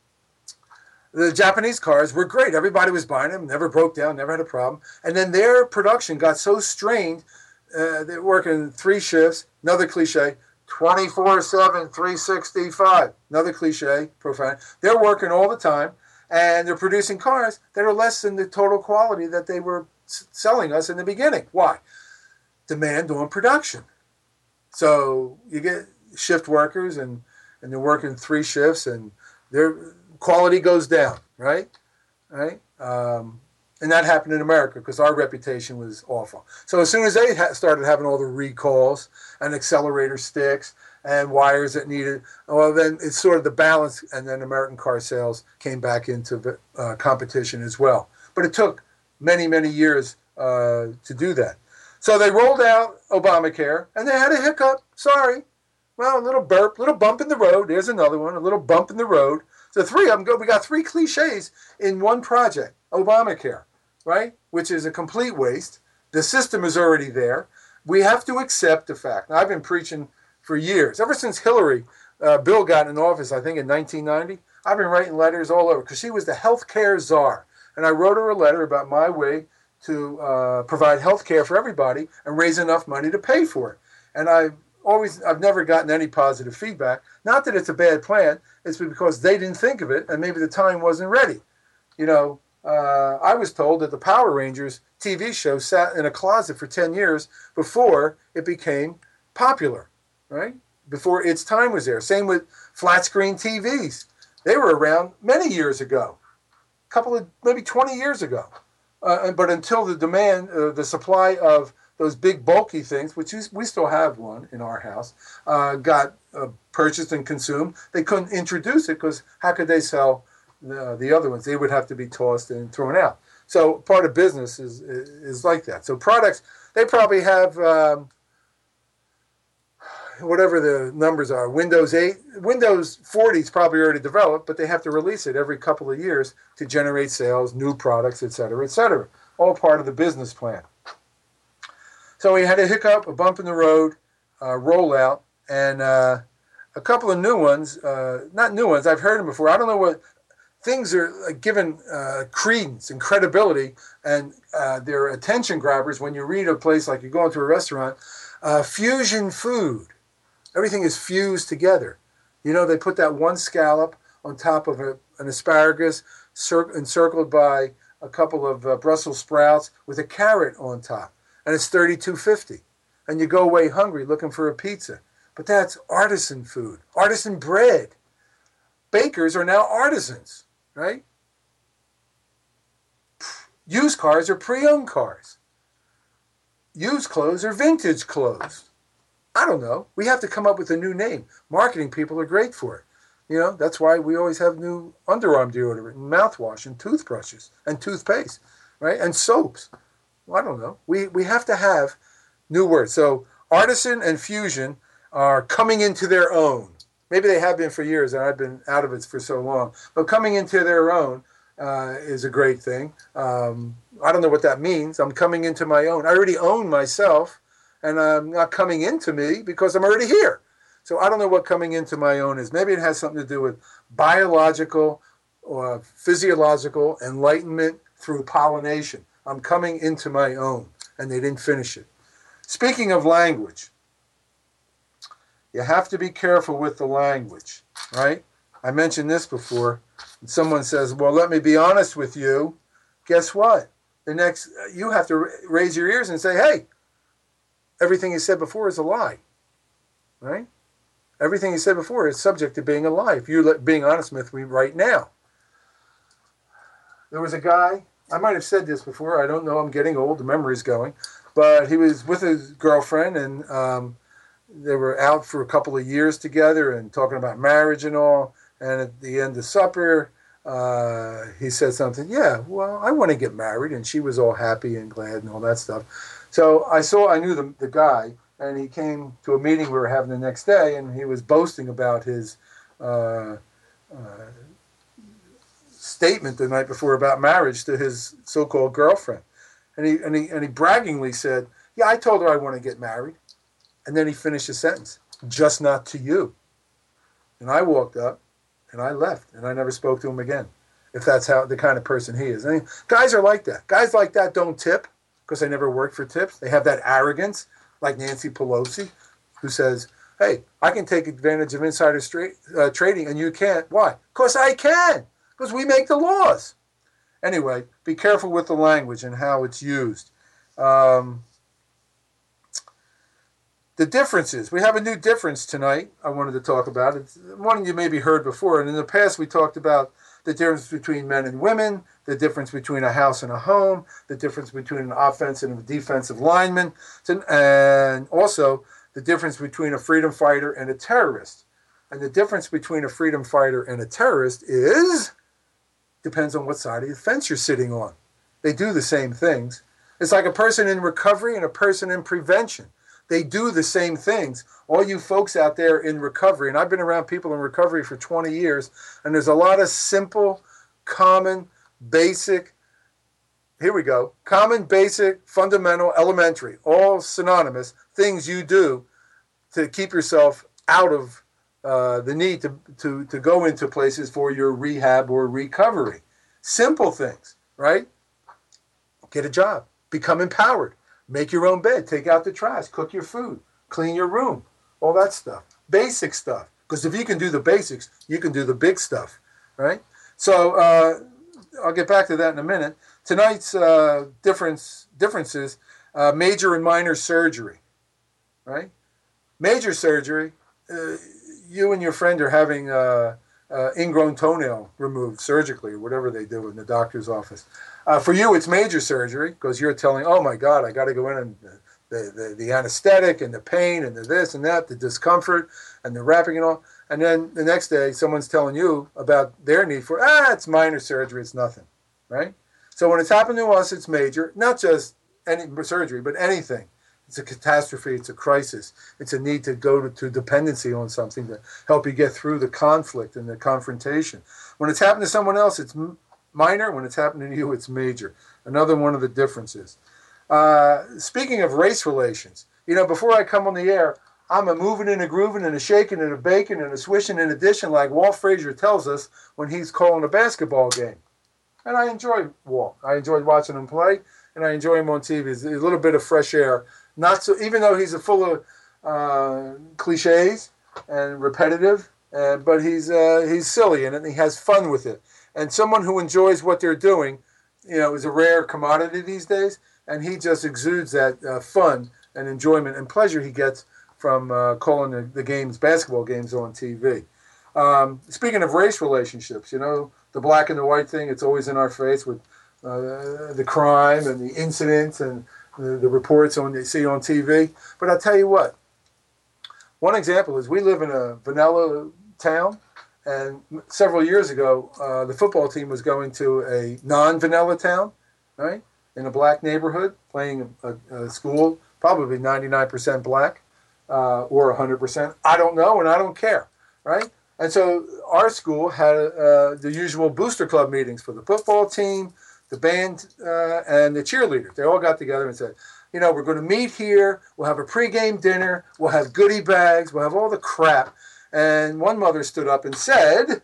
the Japanese cars were great. Everybody was buying them, never broke down, never had a problem. And then their production got so strained, uh, they're working three shifts, another cliche, twenty-four seven, three sixty-five, another cliche, profound. They're working all the time. And they're producing cars that are less than the total quality that they were selling us in the beginning. Why? Demand on production. So you get shift workers, and, and they're working three shifts, and their quality goes down, right? Right? Um, and that happened in America because our reputation was awful. So as soon as they ha- started having all the recalls and accelerator sticks and wires that needed, well, then it's sort of the balance, and then American car sales came back into uh, competition as well. But it took many, many years uh, to do that. So they rolled out Obamacare, and they had a hiccup. Sorry. Well, a little burp, little bump in the road. There's another one, a little bump in the road. So three of them go. We got three cliches in one project. Obamacare, right? Which is a complete waste. The system is already there. We have to accept the fact. Now, I've been preaching for years, ever since Hillary, uh, Bill got in office, I think in nineteen ninety. I've been writing letters all over because she was the healthcare czar. And I wrote her a letter about my way to uh, provide health care for everybody and raise enough money to pay for it. And I've always, I've never gotten any positive feedback. Not that it's a bad plan, it's because they didn't think of it and maybe the time wasn't ready. You know, uh, I was told that the Power Rangers T V show sat in a closet for ten years before it became popular, right? Before its time was there. Same with flat screen T Vs. They were around many years ago, a couple of, maybe twenty years ago. Uh, but until the demand, uh, the supply of those big bulky things, which is, we still have one in our house, uh, got uh, purchased and consumed, they couldn't introduce it because how could they sell the, the other ones? They would have to be tossed and thrown out. So part of business is is like that. So products, they probably have um, whatever the numbers are. Windows eight, Windows forty is probably already developed, but they have to release it every couple of years to generate sales, new products, et cetera, et cetera. All part of the business plan. So we had a hiccup, a bump in the road, uh, rollout, and uh, a couple of new ones. Uh, not new ones, I've heard them before. I don't know what things are uh, given uh, credence and credibility, and uh, they're attention grabbers when you read a place like you go into a restaurant. Uh, fusion food. Everything is fused together. You know, they put that one scallop on top of a, an asparagus cir- encircled by a couple of uh, Brussels sprouts with a carrot on top. And it's thirty-two fifty. And you go away hungry looking for a pizza. But that's artisan food, artisan bread. Bakers are now artisans, right? Used cars are pre-owned cars. Used clothes are vintage clothes. I don't know. We have to come up with a new name. Marketing people are great for it. You know, that's why we always have new underarm deodorant and mouthwash and toothbrushes and toothpaste, right? And soaps. Well, I don't know. We we have to have new words. So artisan and fusion are coming into their own. Maybe they have been for years, and I've been out of it for so long. But coming into their own uh, is a great thing. Um, I don't know what that means. I'm coming into my own. I already own myself. And I'm not coming into me because I'm already here. So I don't know what coming into my own is. Maybe it has something to do with biological or physiological enlightenment through pollination. I'm coming into my own, and they didn't finish it. Speaking of language, you have to be careful with the language, right? I mentioned this before. And someone says, well, let me be honest with you. Guess what? The next, you have to raise your ears and say, hey, everything you said before is a lie, right? Everything you said before is subject to being a lie. If you're being honest with me right now. There was a guy, I might have said this before, I don't know, I'm getting old, the memory's going, but he was with his girlfriend and um, they were out for a couple of years together and talking about marriage and all, and at the end of supper, uh, he said something, yeah, well, I want to get married, and she was all happy and glad and all that stuff. So I saw, I knew the, the guy, and he came to a meeting we were having the next day, and he was boasting about his uh, uh, statement the night before about marriage to his so-called girlfriend. And he, and he and he braggingly said, yeah, I told her I want to get married. And then he finished the sentence, just not to you. And I walked up, and I left, and I never spoke to him again, if that's how the kind of person he is. I mean, guys are like that. Guys like that don't tip, because they never worked for tips. They have that arrogance, like Nancy Pelosi, who says, hey, I can take advantage of insider straight, uh, trading and you can't. Why? Because I can. Because we make the laws. Anyway, be careful with the language and how it's used. Um, the differences. We have a new difference tonight I wanted to talk about. It's one you maybe heard before. And in the past, we talked about the difference between men and women, the difference between a house and a home, the difference between an offensive and a defensive lineman, and also the difference between a freedom fighter and a terrorist. And the difference between a freedom fighter and a terrorist is, depends on what side of the fence you're sitting on. They do the same things. It's like a person in recovery and a person in prevention. They do the same things. All you folks out there in recovery, and I've been around people in recovery for twenty years, and there's a lot of simple, common, basic here we go. Common, basic, fundamental, elementary, all synonymous things you do to keep yourself out of uh, the need to, to, to go into places for your rehab or recovery. Simple things, right? Get a job. Become empowered. Make your own bed. Take out the trash. Cook your food. Clean your room. All that stuff. Basic stuff. Because if you can do the basics, you can do the big stuff, right? So uh, I'll get back to that in a minute. Tonight's uh, difference differences, uh, major and minor surgery, right? Major surgery, uh, you and your friend are having uh, uh, ingrown toenail removed surgically or whatever they do in the doctor's office. Uh, for you, it's major surgery because you're telling, oh my God, I got to go in and the, the, the anesthetic and the pain and the this and that, the discomfort and the wrapping and all. And then the next day, someone's telling you about their need for, ah, it's minor surgery, it's nothing, right? So when it's happened to us, it's major, not just any surgery, but anything. It's a catastrophe, it's a crisis. It's a need to go to, to dependency on something to help you get through the conflict and the confrontation. When it's happened to someone else, it's minor. When it's happening to you, it's major. Another one of the differences. Uh, speaking of race relations, you know, before I come on the air, I'm a moving and a grooving and a shaking and a baking and a swishing and addition like Walt Frazier tells us when he's calling a basketball game. And I enjoy Walt. I enjoyed watching him play, and I enjoy him on T V. It's a little bit of fresh air. Not so, even though he's a full of uh, cliches and repetitive, uh, but he's uh, he's silly in it, and he has fun with it. And someone who enjoys what they're doing, you know, is a rare commodity these days. And he just exudes that uh, fun and enjoyment and pleasure he gets from uh, calling the, the games, basketball games on T V. Um, speaking of race relationships, you know, the black and the white thing, it's always in our face with uh, the crime and the incidents and the, the reports on you see on T V. But I'll tell you what, one example is we live in a vanilla town. And several years ago, uh, the football team was going to a non-vanilla town, right, in a black neighborhood, playing a, a school, probably ninety-nine percent black uh, or one hundred percent. I don't know, and I don't care, right? And so our school had uh, the usual booster club meetings for the football team, the band, uh, and the cheerleaders. They all got together and said, you know, we're going to meet here. We'll have a pregame dinner. We'll have goodie bags. We'll have all the crap. And one mother stood up and said,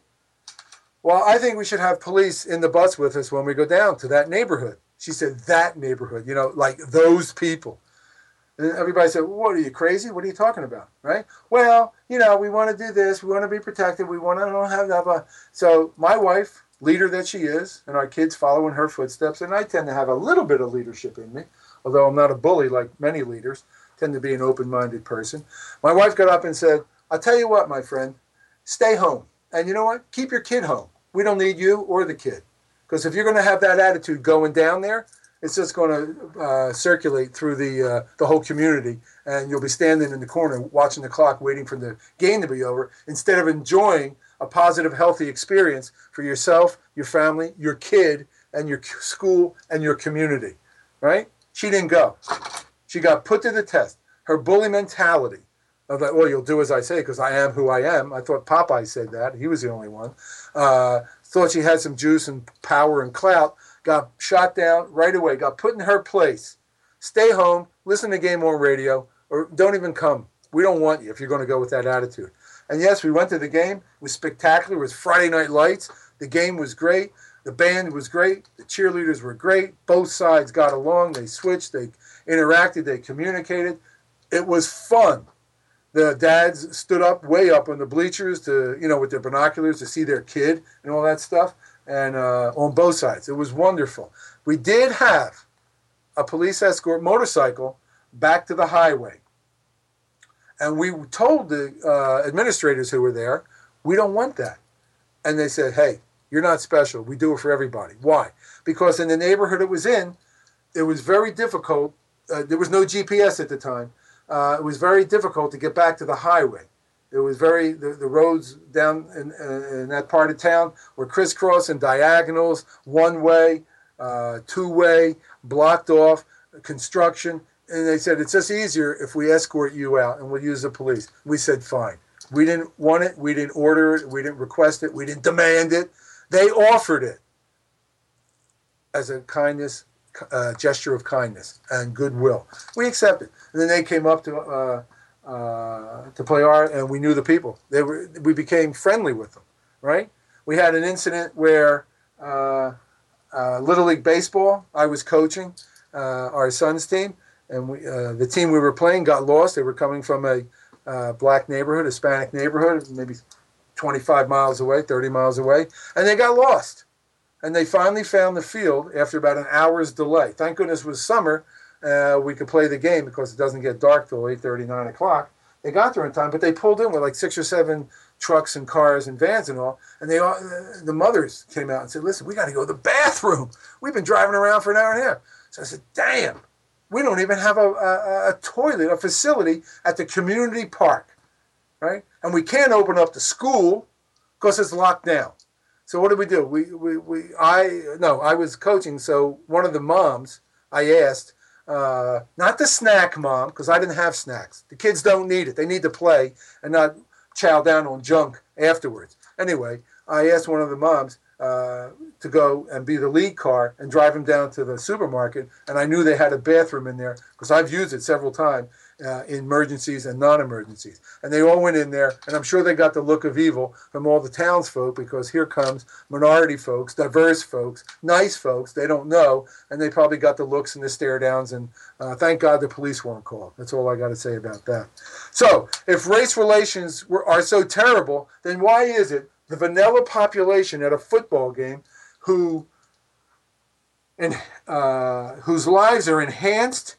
well, I think we should have police in the bus with us when we go down to that neighborhood. She said, that neighborhood, you know, like those people. And everybody said, what, are you crazy? What are you talking about, right? Well, you know, we want to do this. We want to be protected. We want to not have that. Blah. So my wife, leader that she is, and our kids follow in her footsteps, and I tend to have a little bit of leadership in me, although I'm not a bully like many leaders, tend to be an open-minded person. My wife got up and said, I'll tell you what, my friend, stay home. And you know what? Keep your kid home. We don't need you or the kid. Because if you're going to have that attitude going down there, it's just going to uh, circulate through the uh, the whole community. And you'll be standing in the corner watching the clock waiting for the game to be over instead of enjoying a positive, healthy experience for yourself, your family, your kid, and your school and your community. Right? She didn't go. She got put to the test. Her bully mentality. Of that, well, you'll do as I say because I am who I am. I thought Popeye said that. He was the only one. Uh, thought she had some juice and power and clout. Got shot down right away. Got put in her place. Stay home. Listen to Game On Radio. Or don't even come. We don't want you if you're going to go with that attitude. And yes, we went to the game. It was spectacular. It was Friday Night Lights. The game was great. The band was great. The cheerleaders were great. Both sides got along. They switched. They interacted. They communicated. It was fun. The dads stood up, way up on the bleachers to, you know, with their binoculars to see their kid and all that stuff. And uh, on both sides, it was wonderful. We did have a police escort motorcycle back to the highway. And we told the uh, administrators who were there, we don't want that. And they said, hey, you're not special. We do it for everybody. Why? Because in the neighborhood it was in, it was very difficult. Uh, there was no G P S at the time. Uh, it was very difficult to get back to the highway. It was very, the, the roads down in, uh, in that part of town were crisscross and diagonals, one way, uh, two way, blocked off, construction. And they said, it's just easier if we escort you out and we'll use the police. We said, fine. We didn't want it. We didn't order it. We didn't request it. We didn't demand it. They offered it as a kindness uh, gesture of kindness and goodwill. We accepted. And then they came up to uh, uh, to play our, and we knew the people. They were, we became friendly with them, right? We had an incident where uh, uh, Little League Baseball, I was coaching uh, our son's team, and we, uh, the team we were playing got lost. They were coming from a uh, black neighborhood, Hispanic neighborhood, maybe twenty-five miles away, thirty miles away, and they got lost. And they finally found the field after about an hour's delay. Thank goodness it was summer. Uh, we could play the game because it doesn't get dark till eight thirty, nine o'clock. They got there in time, but they pulled in with like six or seven trucks and cars and vans and all. And they all, uh, the mothers came out and said, listen, we got to go to the bathroom. We've been driving around for an hour and a half. So I said, damn, we don't even have a, a, a toilet, a facility at the community park, right? And we can't open up the school because it's locked down. So what did we do? We, we, we, I, no, I was coaching. So one of the moms, I asked, uh, not the snack mom, because I didn't have snacks. The kids don't need it. They need to play and not chow down on junk afterwards. Anyway, I asked one of the moms uh, to go and be the lead car and drive them down to the supermarket. And I knew they had a bathroom in there because I've used it several times. Uh, in emergencies and non-emergencies. And they all went in there, and I'm sure they got the look of evil from all the townsfolk, because here comes minority folks, diverse folks, nice folks, they don't know, and they probably got the looks and the stare downs, and uh, thank God the police weren't called. That's all I got to say about that. So, if race relations were, are so terrible, then why is it the vanilla population at a football game who, and, uh, whose lives are enhanced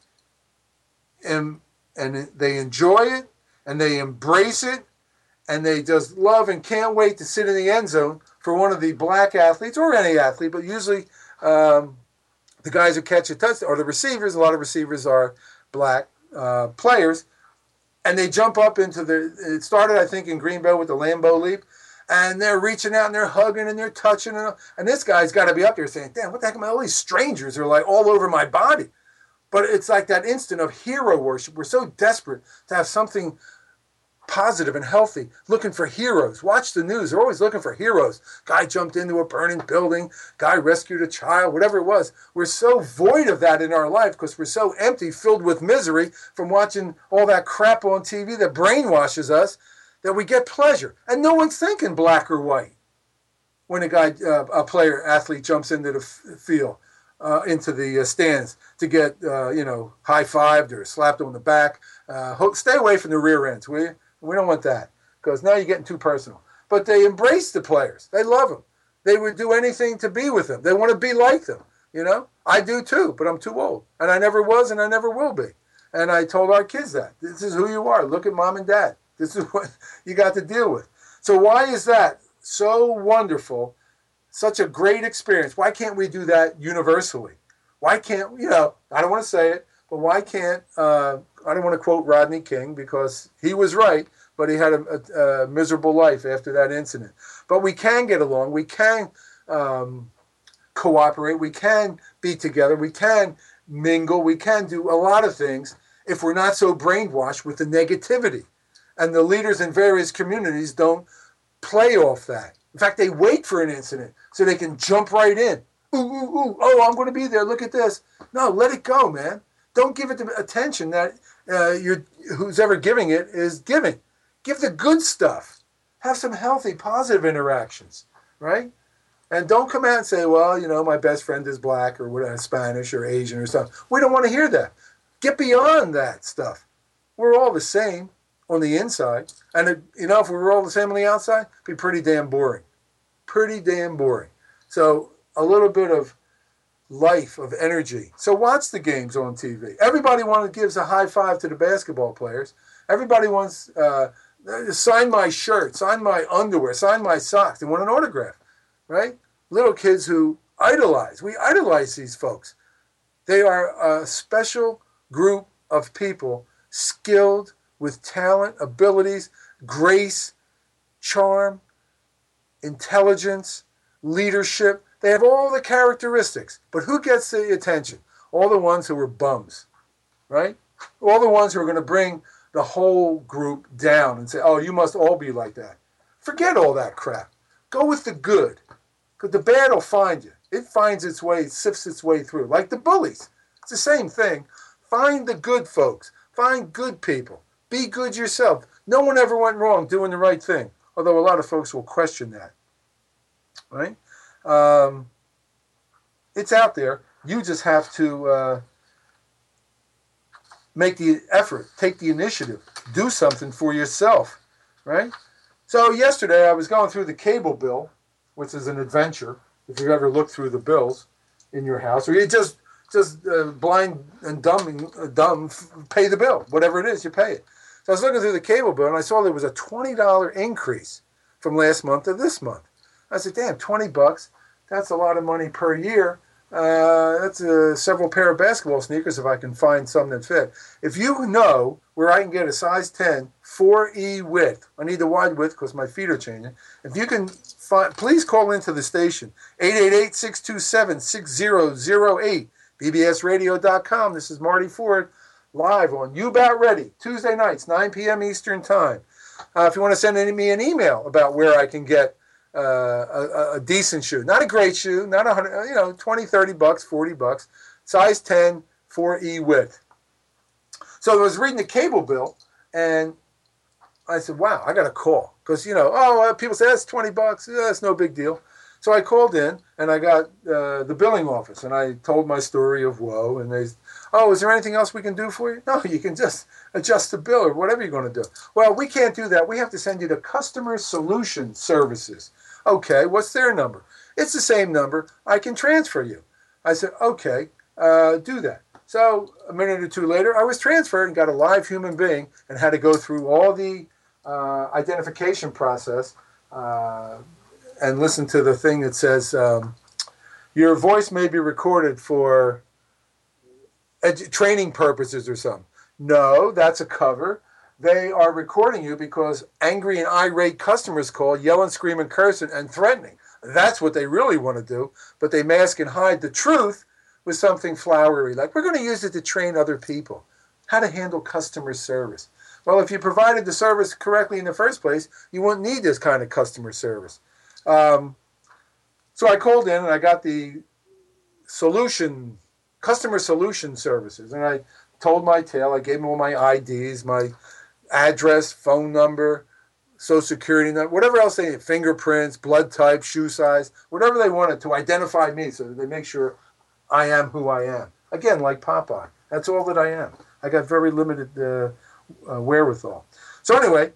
and and they enjoy it, and they embrace it, and they just love and can't wait to sit in the end zone for one of the black athletes, or any athlete, but usually um, the guys who catch a touchdown, or the receivers, a lot of receivers are black uh, players, and they jump up into the, it started, I think, in Green Bay with the Lambeau Leap, and they're reaching out, and they're hugging, and they're touching, and, and this guy's got to be up there saying, damn, what the heck am I, all these strangers are like all over my body. But it's like that instant of hero worship. We're so desperate to have something positive and healthy, looking for heroes. Watch the news. They're always looking for heroes. Guy jumped into a burning building. Guy rescued a child, whatever it was. We're so void of that in our life because we're so empty, filled with misery from watching all that crap on T V that brainwashes us, that we get pleasure. And no one's thinking black or white when a guy, uh, a player, athlete jumps into the f- field. Uh, into the uh, stands to get, uh, you know, high-fived or slapped on the back. Uh, ho- stay away from the rear ends, will you? We don't want that, because now you're getting too personal. But they embrace the players. They love them. They would do anything to be with them. They want to be like them, you know? I do too, but I'm too old. And I never was, and I never will be. And I told our kids that. This is who you are. Look at mom and dad. This is what you got to deal with. So why is that so wonderful? Such a great experience. Why can't we do that universally? Why can't, you know, I don't want to say it, but why can't, uh, I don't want to quote Rodney King because he was right, but he had a, a, a miserable life after that incident. But we can get along. We can um, cooperate. We can be together. We can mingle. We can do a lot of things if we're not so brainwashed with the negativity. And the leaders in various communities don't play off that. In fact, they wait for an incident so they can jump right in. Ooh, ooh, ooh, oh, I'm going to be there. Look at this. No, let it go, man. Don't give it the attention that uh, you're, who's ever giving it is giving. Give the good stuff. Have some healthy, positive interactions, right? And don't come out and say, well, you know, my best friend is black or whatever, Spanish or Asian or something. We don't want to hear that. Get beyond that stuff. We're all the same on the inside. And, it, you know, if we were all the same on the outside, it'd be pretty damn boring. Pretty damn boring. So a little bit of life, of energy. So watch the games on T V. Everybody wants gives a high five to the basketball players. Everybody wants, uh, sign my shirt, sign my underwear, sign my socks. They want an autograph, right? Little kids who idolize. We idolize these folks. They are a special group of people, skilled, with talent, abilities, grace, charm, intelligence, leadership. They have all the characteristics. But who gets the attention? All the ones who are bums, right? All the ones who are going to bring the whole group down and say, oh, you must all be like that. Forget all that crap. Go with the good, because the bad will find you. It finds its way, sifts its way through. Like the bullies. It's the same thing. Find the good folks. Find good people. Be good yourself. No one ever went wrong doing the right thing, although a lot of folks will question that. Right? Um, it's out there. You just have to uh, make the effort, take the initiative, do something for yourself. Right? So yesterday I was going through the cable bill, which is an adventure if you ever look through the bills in your house, or you just just uh, blind and dumb, uh, dumb pay the bill. Whatever it is, you pay it. So I was looking through the cable bill, and I saw there was a twenty dollars increase from last month to this month. I said, damn, twenty bucks, that's a lot of money per year. Uh, that's uh, several pair of basketball sneakers if I can find some that fit. If you know where I can get a size ten, four E width, I need the wide width because my feet are changing. If you can find, please call into the station, eight eight eight, six two seven, six zero zero eight, B B S radio dot com. This is Marty Ford, live on You About Ready, Tuesday nights, nine p.m. Eastern Time. Uh, if you want to send me an email about where I can get Uh, a, a decent shoe, not a great shoe, not a hundred, you know, twenty, thirty bucks, forty bucks, size ten, four E width. So I was reading the cable bill, and I said, wow, I got to call. Because, you know, oh, uh, people say, that's twenty bucks, yeah, that's no big deal. So I called in, and I got uh, the billing office, and I told my story of woe, and they, oh, is there anything else we can do for you? No, you can just adjust the bill or whatever you're going to do. Well, we can't do that. We have to send you to Customer Solution Services. Okay, what's their number? It's the same number. I can transfer you. I said, okay, uh, do that. So a minute or two later, I was transferred and got a live human being and had to go through all the uh, identification process uh, and listen to the thing that says, um, your voice may be recorded for edu- training purposes or something. No, that's a cover. They are recording you because angry and irate customers call, yelling, screaming, cursing, and threatening. That's what they really want to do, but they mask and hide the truth with something flowery, like we're going to use it to train other people how to handle customer service. Well, if you provided the service correctly in the first place, you wouldn't need this kind of customer service. Um, so I called in and I got the solution, customer solution services, and I told my tale. I gave them all my I Ds, my address, phone number, social security number, whatever else they need, fingerprints, blood type, shoe size, whatever they wanted to identify me so that they make sure I am who I am. Again, like Popeye. That's all that I am. I got very limited uh, uh, wherewithal. So anyway,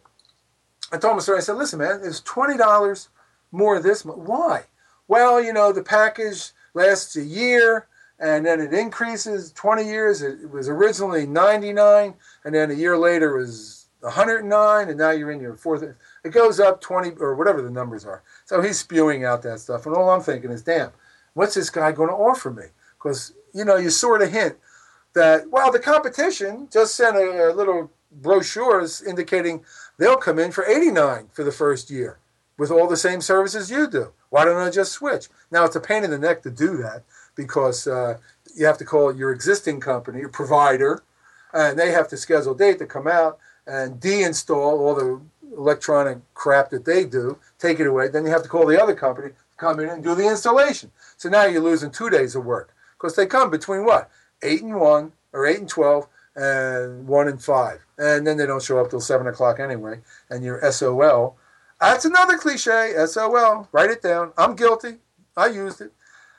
I told him a story. I said, listen, man, it's twenty dollars more this month. Why? Well, you know, the package lasts a year, and then it increases twenty years. It was originally ninety-nine, and then a year later it was one hundred nine, and now you're in your fourth. It goes up twenty, or whatever the numbers are. So he's spewing out that stuff, and all I'm thinking is, damn, what's this guy going to offer me? Because, you know, you sort of hint that, well, the competition just sent a, a little brochures indicating they'll come in for eighty-nine for the first year with all the same services you do. Why don't I just switch? Now, it's a pain in the neck to do that because uh, you have to call your existing company, your provider, and they have to schedule a date to come out and deinstall all the electronic crap that they do, take it away. Then you have to call the other company to come in and do the installation. So now you're losing two days of work because they come between what? eight and one, or eight and twelve, and one and five. And then they don't show up till seven o'clock anyway, and you're S O L. That's another cliche, S O L. Write it down. I'm guilty. I used it.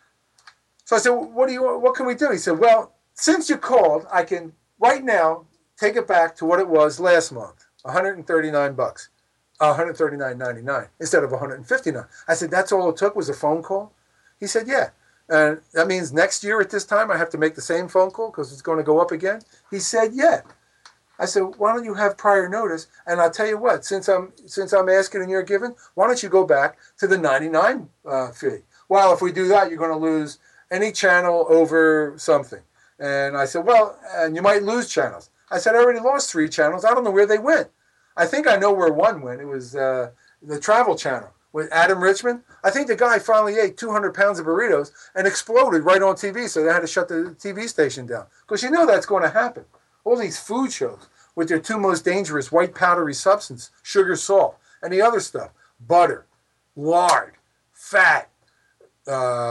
So I said, what do you? What can we do? He said, well, since you called, I can right now take it back to what it was last month, one hundred thirty-nine bucks, one hundred thirty-nine ninety-nine instead of one hundred fifty-nine. I said, that's all it took was a phone call? He said, yeah. And that means next year at this time I have to make the same phone call because it's going to go up again? He said, yeah. I said, why don't you have prior notice? And I'll tell you what, since I'm since I'm asking and you're giving, why don't you go back to the ninety-nine uh, fee? Well, if we do that, you're going to lose any channel over something. And I said, well, and you might lose channels. I said, I already lost three channels. I don't know where they went. I think I know where one went. It was uh, the Travel Channel with Adam Richman. I think the guy finally ate two hundred pounds of burritos and exploded right on T V, so they had to shut the T V station down. Because you know that's going to happen. All these food shows with their two most dangerous white powdery substance, sugar, salt, and the other stuff, butter, lard, fat, um,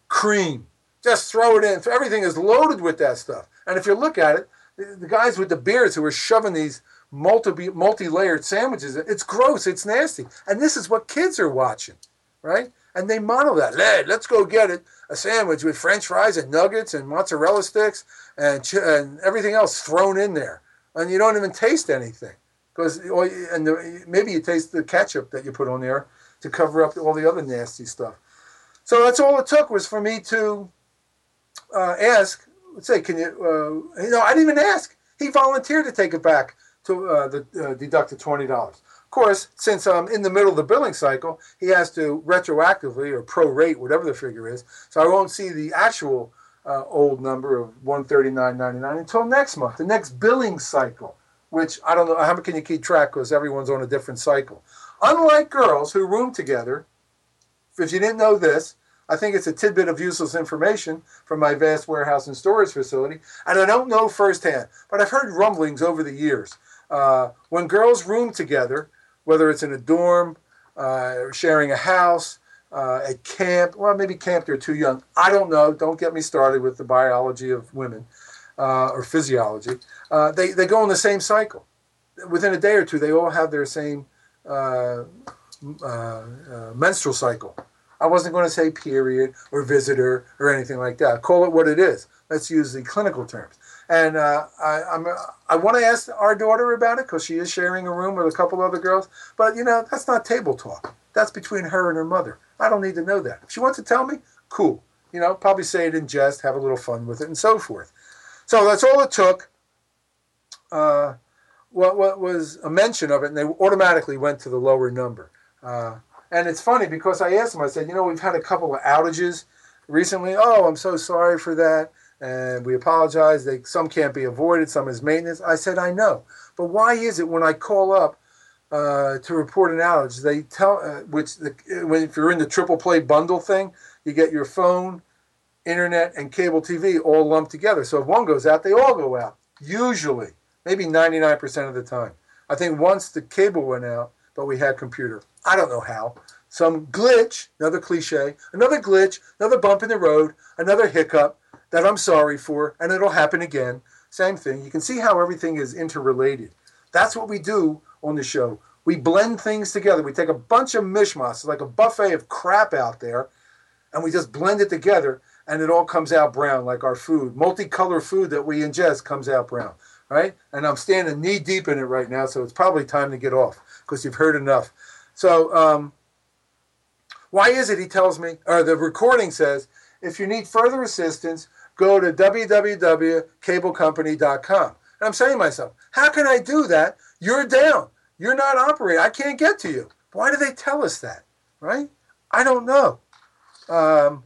cream. Just throw it in. Everything is loaded with that stuff. And if you look at it, the, the guys with the beards who are shoving these multi, multi-layered sandwiches, it's gross, it's nasty. And this is what kids are watching, right? And they model that. Hey, let's go get it, a sandwich with French fries and nuggets and mozzarella sticks and, ch- and everything else thrown in there. And you don't even taste anything. Because and the, maybe you taste the ketchup that you put on there to cover up all the other nasty stuff. So that's all it took was for me to uh, ask, let's say, can you, uh, you know, I didn't even ask. He volunteered to take it back to uh, the uh, deducted twenty dollars. Of course, since I'm in the middle of the billing cycle, he has to retroactively or prorate, whatever the figure is. So I won't see the actual uh, old number of one hundred thirty-nine ninety-nine until next month, the next billing cycle, which I don't know, how can you keep track because everyone's on a different cycle. Unlike girls who room together, if you didn't know this, I think it's a tidbit of useless information from my vast warehouse and storage facility, and I don't know firsthand, but I've heard rumblings over the years. Uh, when girls room together, whether it's in a dorm, uh, sharing a house, uh, at camp, well, maybe camp they're too young. I don't know. Don't get me started with the biology of women uh, or physiology. Uh, they, they go in the same cycle. Within a day or two, they all have their same uh, uh, uh, menstrual cycle. I wasn't going to say period or visitor or anything like that. Call it what it is. Let's use the clinical terms. And uh, I, I'm, I want to ask our daughter about it because she is sharing a room with a couple other girls. But, you know, that's not table talk. That's between her and her mother. I don't need to know that. If she wants to tell me, cool. You know, probably say it in jest, have a little fun with it, and so forth. So that's all it took. Uh, what, what was a mention of it, and they automatically went to the lower number. Uh, and it's funny because I asked them, I said, you know, we've had a couple of outages recently. Oh, I'm so sorry for that. And we apologize. They, some can't be avoided. Some is maintenance. I said, I know. But why is it when I call up uh, to report an outage, they tell, uh, which the, when, if you're in the triple play bundle thing, you get your phone, internet, and cable T V all lumped together. So if one goes out, they all go out. Usually. Maybe ninety-nine percent of the time. I think once the cable went out, but we had computer. I don't know how. Some glitch, another cliche, another glitch, another bump in the road, another hiccup that I'm sorry for, and it'll happen again. Same thing. You can see how everything is interrelated. That's what we do on the show. We blend things together. We take a bunch of mishmash, like a buffet of crap out there, and we just blend it together, and it all comes out brown, like our food. Multicolor food that we ingest comes out brown, right? And I'm standing knee deep in it right now, so it's probably time to get off because you've heard enough. So um, why is it, he tells me, or the recording says, if you need further assistance, go to w w w dot cable company dot com. And I'm saying to myself, how can I do that? You're down. You're not operating. I can't get to you. Why do they tell us that, right? I don't know. Um,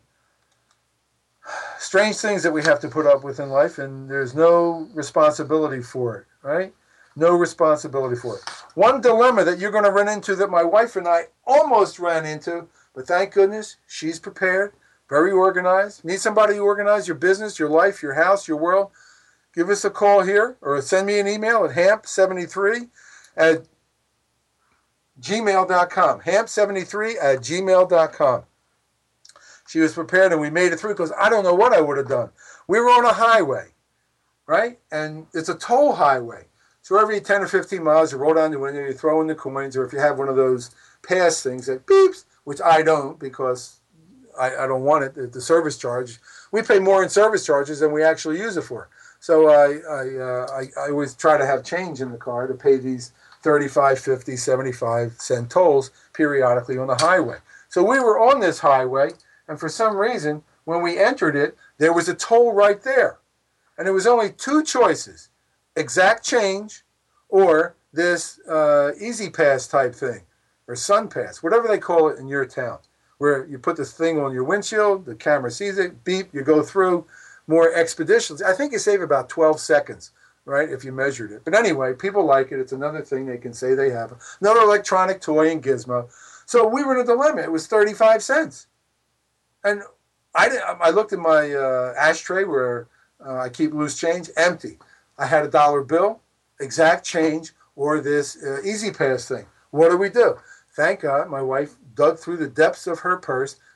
strange things that we have to put up with in life, and there's no responsibility for it, right? No responsibility for it. One dilemma that you're going to run into that my wife and I almost ran into, but thank goodness she's prepared, very organized. Need somebody to organize your business, your life, your house, your world? Give us a call here or send me an email at hamp seventy-three at gmail dot com. hamp seventy-three at gmail dot com. She was prepared and we made it through because I don't know what I would have done. We were on a highway, right? And it's a toll highway. So every ten or fifteen miles, you roll down the window, you throw in the coins, or if you have one of those pass things that beeps, which I don't because I, I don't want it, the service charge. We pay more in service charges than we actually use it for. So I I, uh, I, I always try to have change in the car to pay these thirty-five, fifty, seventy-five cent tolls periodically on the highway. So we were on this highway, and for some reason, when we entered it, there was a toll right there. And there was only two choices, exact change or this uh, Easy Pass type thing, or Sun Pass, whatever they call it in your town, where you put this thing on your windshield, the camera sees it, beep, you go through more expeditiously. I think you save about twelve seconds, right, if you measured it. But anyway, people like it. It's another thing they can say they have. Another electronic toy and gizmo. So we were in a dilemma. It was thirty-five cents. And I, didn't, I looked at my uh, ashtray where uh, I keep loose change, empty. I had a dollar bill, exact change, or this uh, Easy Pass thing. What do we do? Thank God my wife dug through the depths of her purse,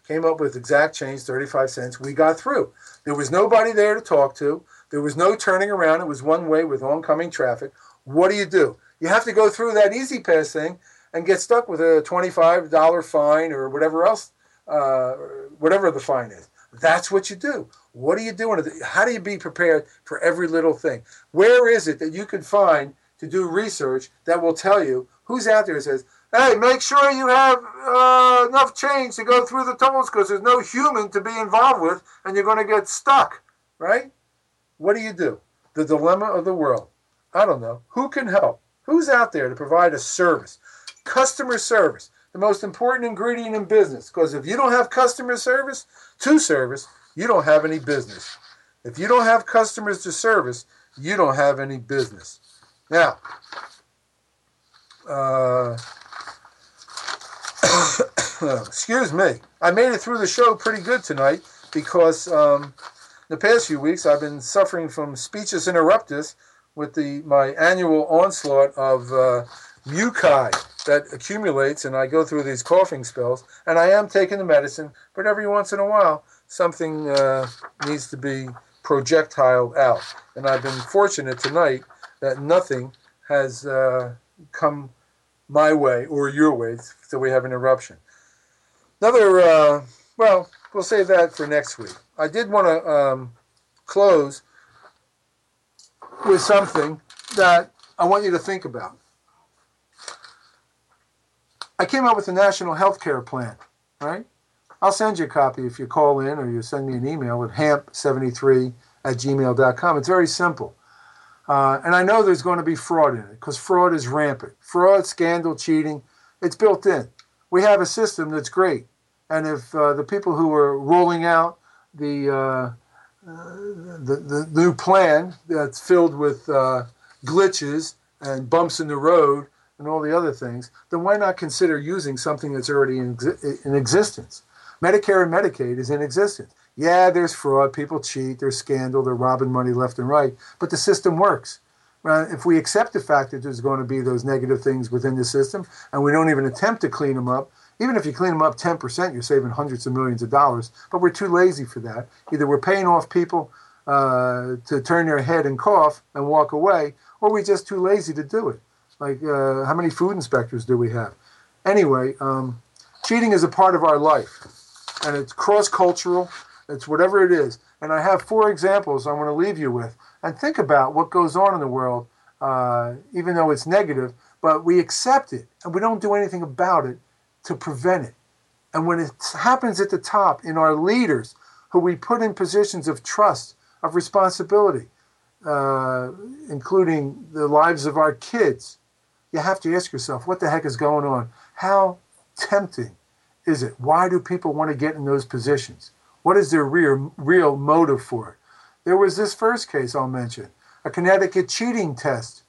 came up with exact change, thirty-five cents. We got through. There was nobody there to talk to. There was no turning around. It was one way with oncoming traffic. What do you do? You have to go through that Easy Pass thing and get stuck with a twenty-five dollars fine or whatever else, uh, whatever the fine is. That's what you do. What do you do? How do you be prepared for every little thing? Where is it that you can find to do research that will tell you who's out there and says, hey, make sure you have uh, enough change to go through the tolls because there's no human to be involved with and you're going to get stuck, right? What do you do? The dilemma of the world. I don't know. Who can help? Who's out there to provide a service? Customer service, the most important ingredient in business, because if you don't have customer service to service, you don't have any business. If you don't have customers to service, you don't have any business. Now, uh, excuse me, I made it through the show pretty good tonight because um, the past few weeks I've been suffering from speeches interruptus with the my annual onslaught of uh, muci that accumulates, and I go through these coughing spells, and I am taking the medicine, but every once in a while something uh, needs to be projectiled out. And I've been fortunate tonight that nothing has uh, come my way or your way, so we have an eruption. Another, uh, well, we'll save that for next week. I did want to um, close with something that I want you to think about. I came up with a national health care plan, right? I'll send you a copy if you call in or you send me an email at hamp seventy-three at gmail dot com. It's very simple. Uh, and I know there's going to be fraud in it because fraud is rampant. Fraud, scandal, cheating, it's built in. We have a system that's great. And if uh, the people who are rolling out the, uh, uh, the, the new plan that's filled with uh, glitches and bumps in the road and all the other things, then why not consider using something that's already in, in existence? Medicare and Medicaid is in existence. Yeah, there's fraud, people cheat, there's scandal, they're robbing money left and right, but the system works. Uh, if we accept the fact that there's going to be those negative things within the system, and we don't even attempt to clean them up, even if you clean them up ten percent, you're saving hundreds of millions of dollars, but we're too lazy for that. Either we're paying off people uh, to turn their head and cough and walk away, or we're just too lazy to do it. Like, uh, how many food inspectors do we have? Anyway, um, cheating is a part of our life, and it's cross-cultural. It's whatever it is. And I have four examples I want to leave you with. And think about what goes on in the world, uh, even though it's negative, but we accept it, and we don't do anything about it to prevent it. And when it happens at the top in our leaders, who we put in positions of trust, of responsibility, uh, including the lives of our kids, you have to ask yourself, what the heck is going on? How tempting is it? Why do people want to get in those positions? What is their real, real motive for it? There was this first case I'll mention, a Connecticut cheating test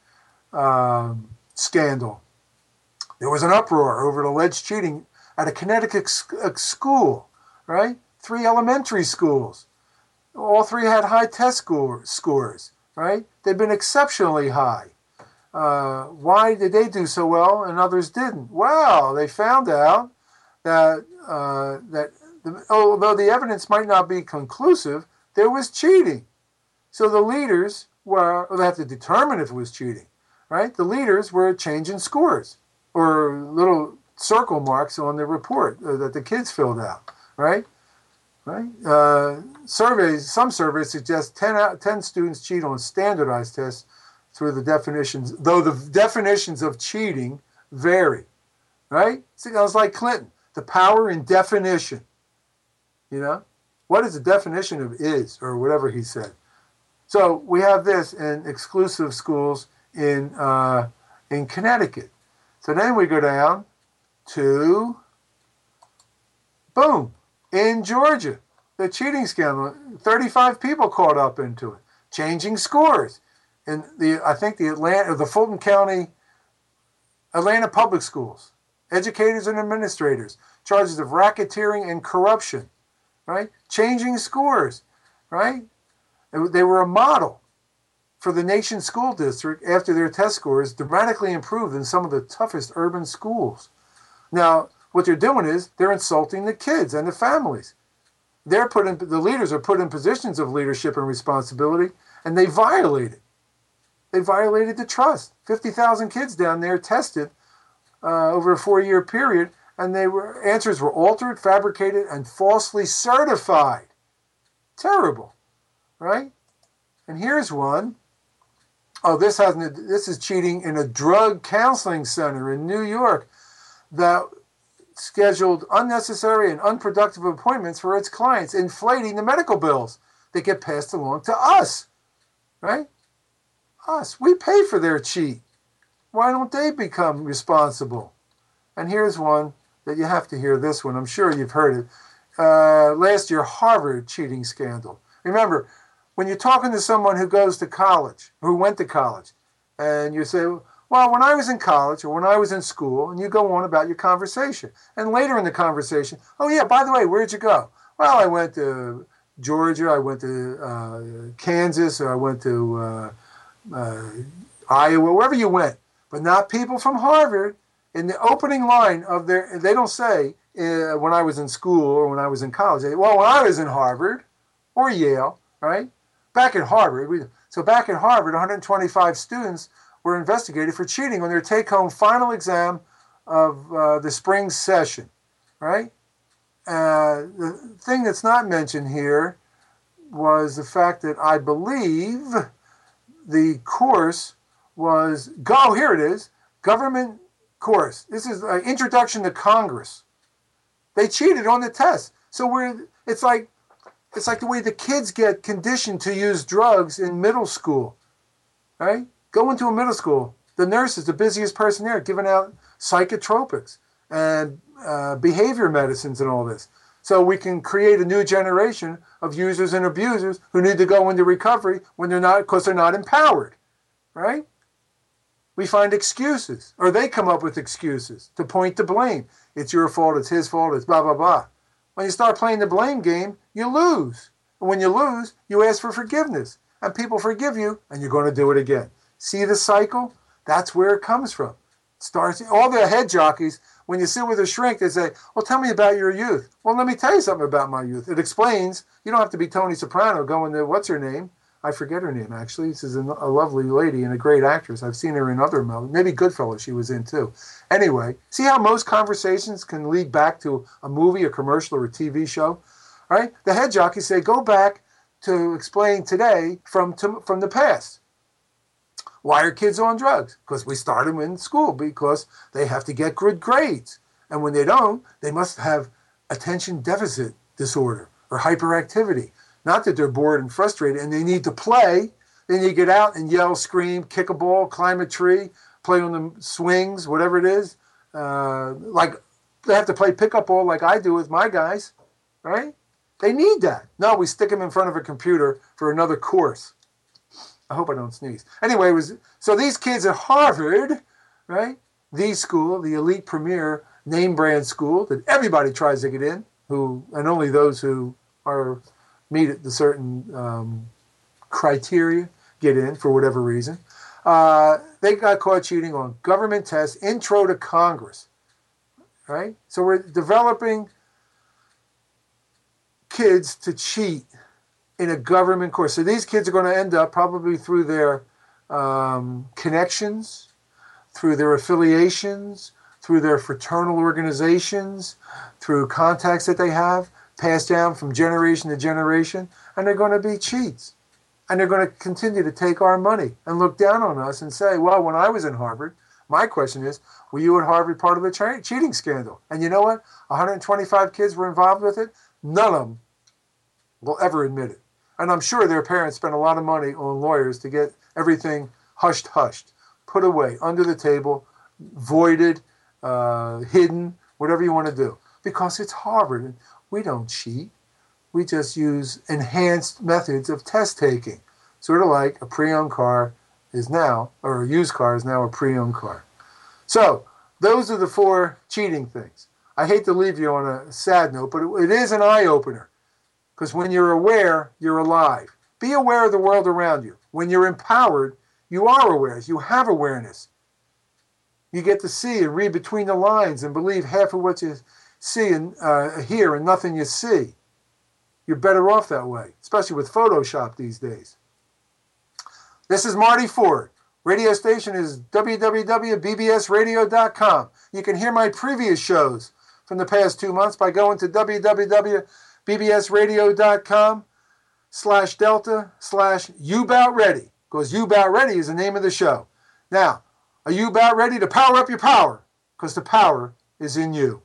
um, scandal. There was an uproar over alleged cheating at a Connecticut school, right? Three elementary schools. All three had high test score, scores, right? They've been exceptionally high. Uh, why did they do so well and others didn't? Well, they found out that uh, that the, although the evidence might not be conclusive, there was cheating. So the leaders were, well, they have to determine if it was cheating, right? The leaders were changing scores or little circle marks on the report uh, that the kids filled out, right? Right? Uh, surveys, some surveys suggest ten, out, ten students cheat on standardized tests through the definitions, though the definitions of cheating vary, right? See, that was like Clinton, the power in definition, you know? What is the definition of is, or whatever he said? So we have this in exclusive schools in uh, in Connecticut. So then we go down to, boom, in Georgia, the cheating scandal, thirty-five people caught up into it, changing scores. In the, I think the Atlanta, the Fulton County, Atlanta Public Schools, educators and administrators, charges of racketeering and corruption, right? Changing scores, right? They were a model for the nation's school district after their test scores dramatically improved in some of the toughest urban schools. Now, what they're doing is they're insulting the kids and the families. They're put in, the leaders are put in positions of leadership and responsibility, and they violate it. They violated the trust. fifty thousand kids down there tested uh, over a four-year period, and they were answers were altered, fabricated, and falsely certified. Terrible, right? And here's one. Oh, this hasn't. This is cheating in a drug counseling center in New York that scheduled unnecessary and unproductive appointments for its clients, inflating the medical bills that get passed along to us, right? Us. We pay for their cheat. Why don't they become responsible? And here's one that you have to hear this one. I'm sure you've heard it. Uh, last year, Harvard cheating scandal. Remember, when you're talking to someone who goes to college, who went to college, and you say, well, when I was in college or when I was in school, and you go on about your conversation. And later in the conversation, oh, yeah, by the way, where'd you go? Well, I went to Georgia, I went to uh, Kansas, or I went to uh, uh, Iowa, wherever you went. But not people from Harvard. In the opening line of their, they don't say, uh, when I was in school or when I was in college. They, well, when I was in Harvard or Yale, right? Back at Harvard. We, so back at Harvard, one hundred twenty-five students were investigated for cheating on their take-home final exam of uh, the spring session, right? Uh, the thing that's not mentioned here was the fact that I believe the course was, oh, here it is, government course. This is an introduction to Congress. They cheated on the test. So we're, it's like, it's like the way the kids get conditioned to use drugs in middle school, right? Go into a middle school. The nurse is the busiest person there, giving out psychotropics and uh, behavior medicines and all this. So we can create a new generation of users and abusers who need to go into recovery when they're not, because they're not empowered, right? We find excuses, or they come up with excuses to point to blame. It's your fault, it's his fault, it's blah, blah, blah. When you start playing the blame game, you lose. And when you lose, you ask for forgiveness. And people forgive you, and you're going to do it again. See the cycle? That's where it comes from. It starts, all the head jockeys, when you sit with a shrink, they say, well, tell me about your youth. Well, let me tell you something about my youth. It explains, you don't have to be Tony Soprano going to, what's her name? I forget her name, actually. This is a, a lovely lady and a great actress. I've seen her in other movies. Maybe Goodfellas she was in, too. Anyway, see how most conversations can lead back to a movie, a commercial, or a T V show? All right? The head jockeys say, go back to explain today from, to, from the past. Why are kids on drugs? Because we start them in school, because they have to get good grades. And when they don't, they must have attention deficit disorder or hyperactivity. Not that they're bored and frustrated and they need to play. Then you get out and yell, scream, kick a ball, climb a tree, play on the swings, whatever it is. Uh, like they have to play pickup ball like I do with my guys, right? They need that. No, we stick them in front of a computer for another course. I hope I don't sneeze. Anyway, it was so these kids at Harvard, right? The school, the elite premier name brand school that everybody tries to get in, who and only those who are meet the certain um, criteria get in for whatever reason. Uh, they got caught cheating on government tests, intro to Congress, right? So we're developing kids to cheat in a government course. So these kids are going to end up probably through their um, connections, through their affiliations, through their fraternal organizations, through contacts that they have, passed down from generation to generation, and they're going to be cheats. And they're going to continue to take our money and look down on us and say, well, when I was in Harvard, my question is, were you at Harvard part of the tra- cheating scandal? And you know what? one hundred twenty-five kids were involved with it. None of them will ever admit it. And I'm sure their parents spent a lot of money on lawyers to get everything hushed, hushed, put away, under the table, voided, uh, hidden, whatever you want to do. Because it's Harvard. And we don't cheat. We just use enhanced methods of test taking. Sort of like a pre-owned car is now, or a used car is now a pre-owned car. So those are the four cheating things. I hate to leave you on a sad note, but it, it is an eye-opener. Because when you're aware, you're alive. Be aware of the world around you. When you're empowered, you are aware. You have awareness. You get to see and read between the lines and believe half of what you see and uh, hear and nothing you see. You're better off that way, especially with Photoshop these days. This is Marty Ford. Radio station is w w w dot b b s radio dot com. You can hear my previous shows from the past two months by going to w w w dot b b s radio dot com slash delta slash you about ready, because You About Ready is the name of the show. Now, are you about ready to power up your power? Because the power is in you.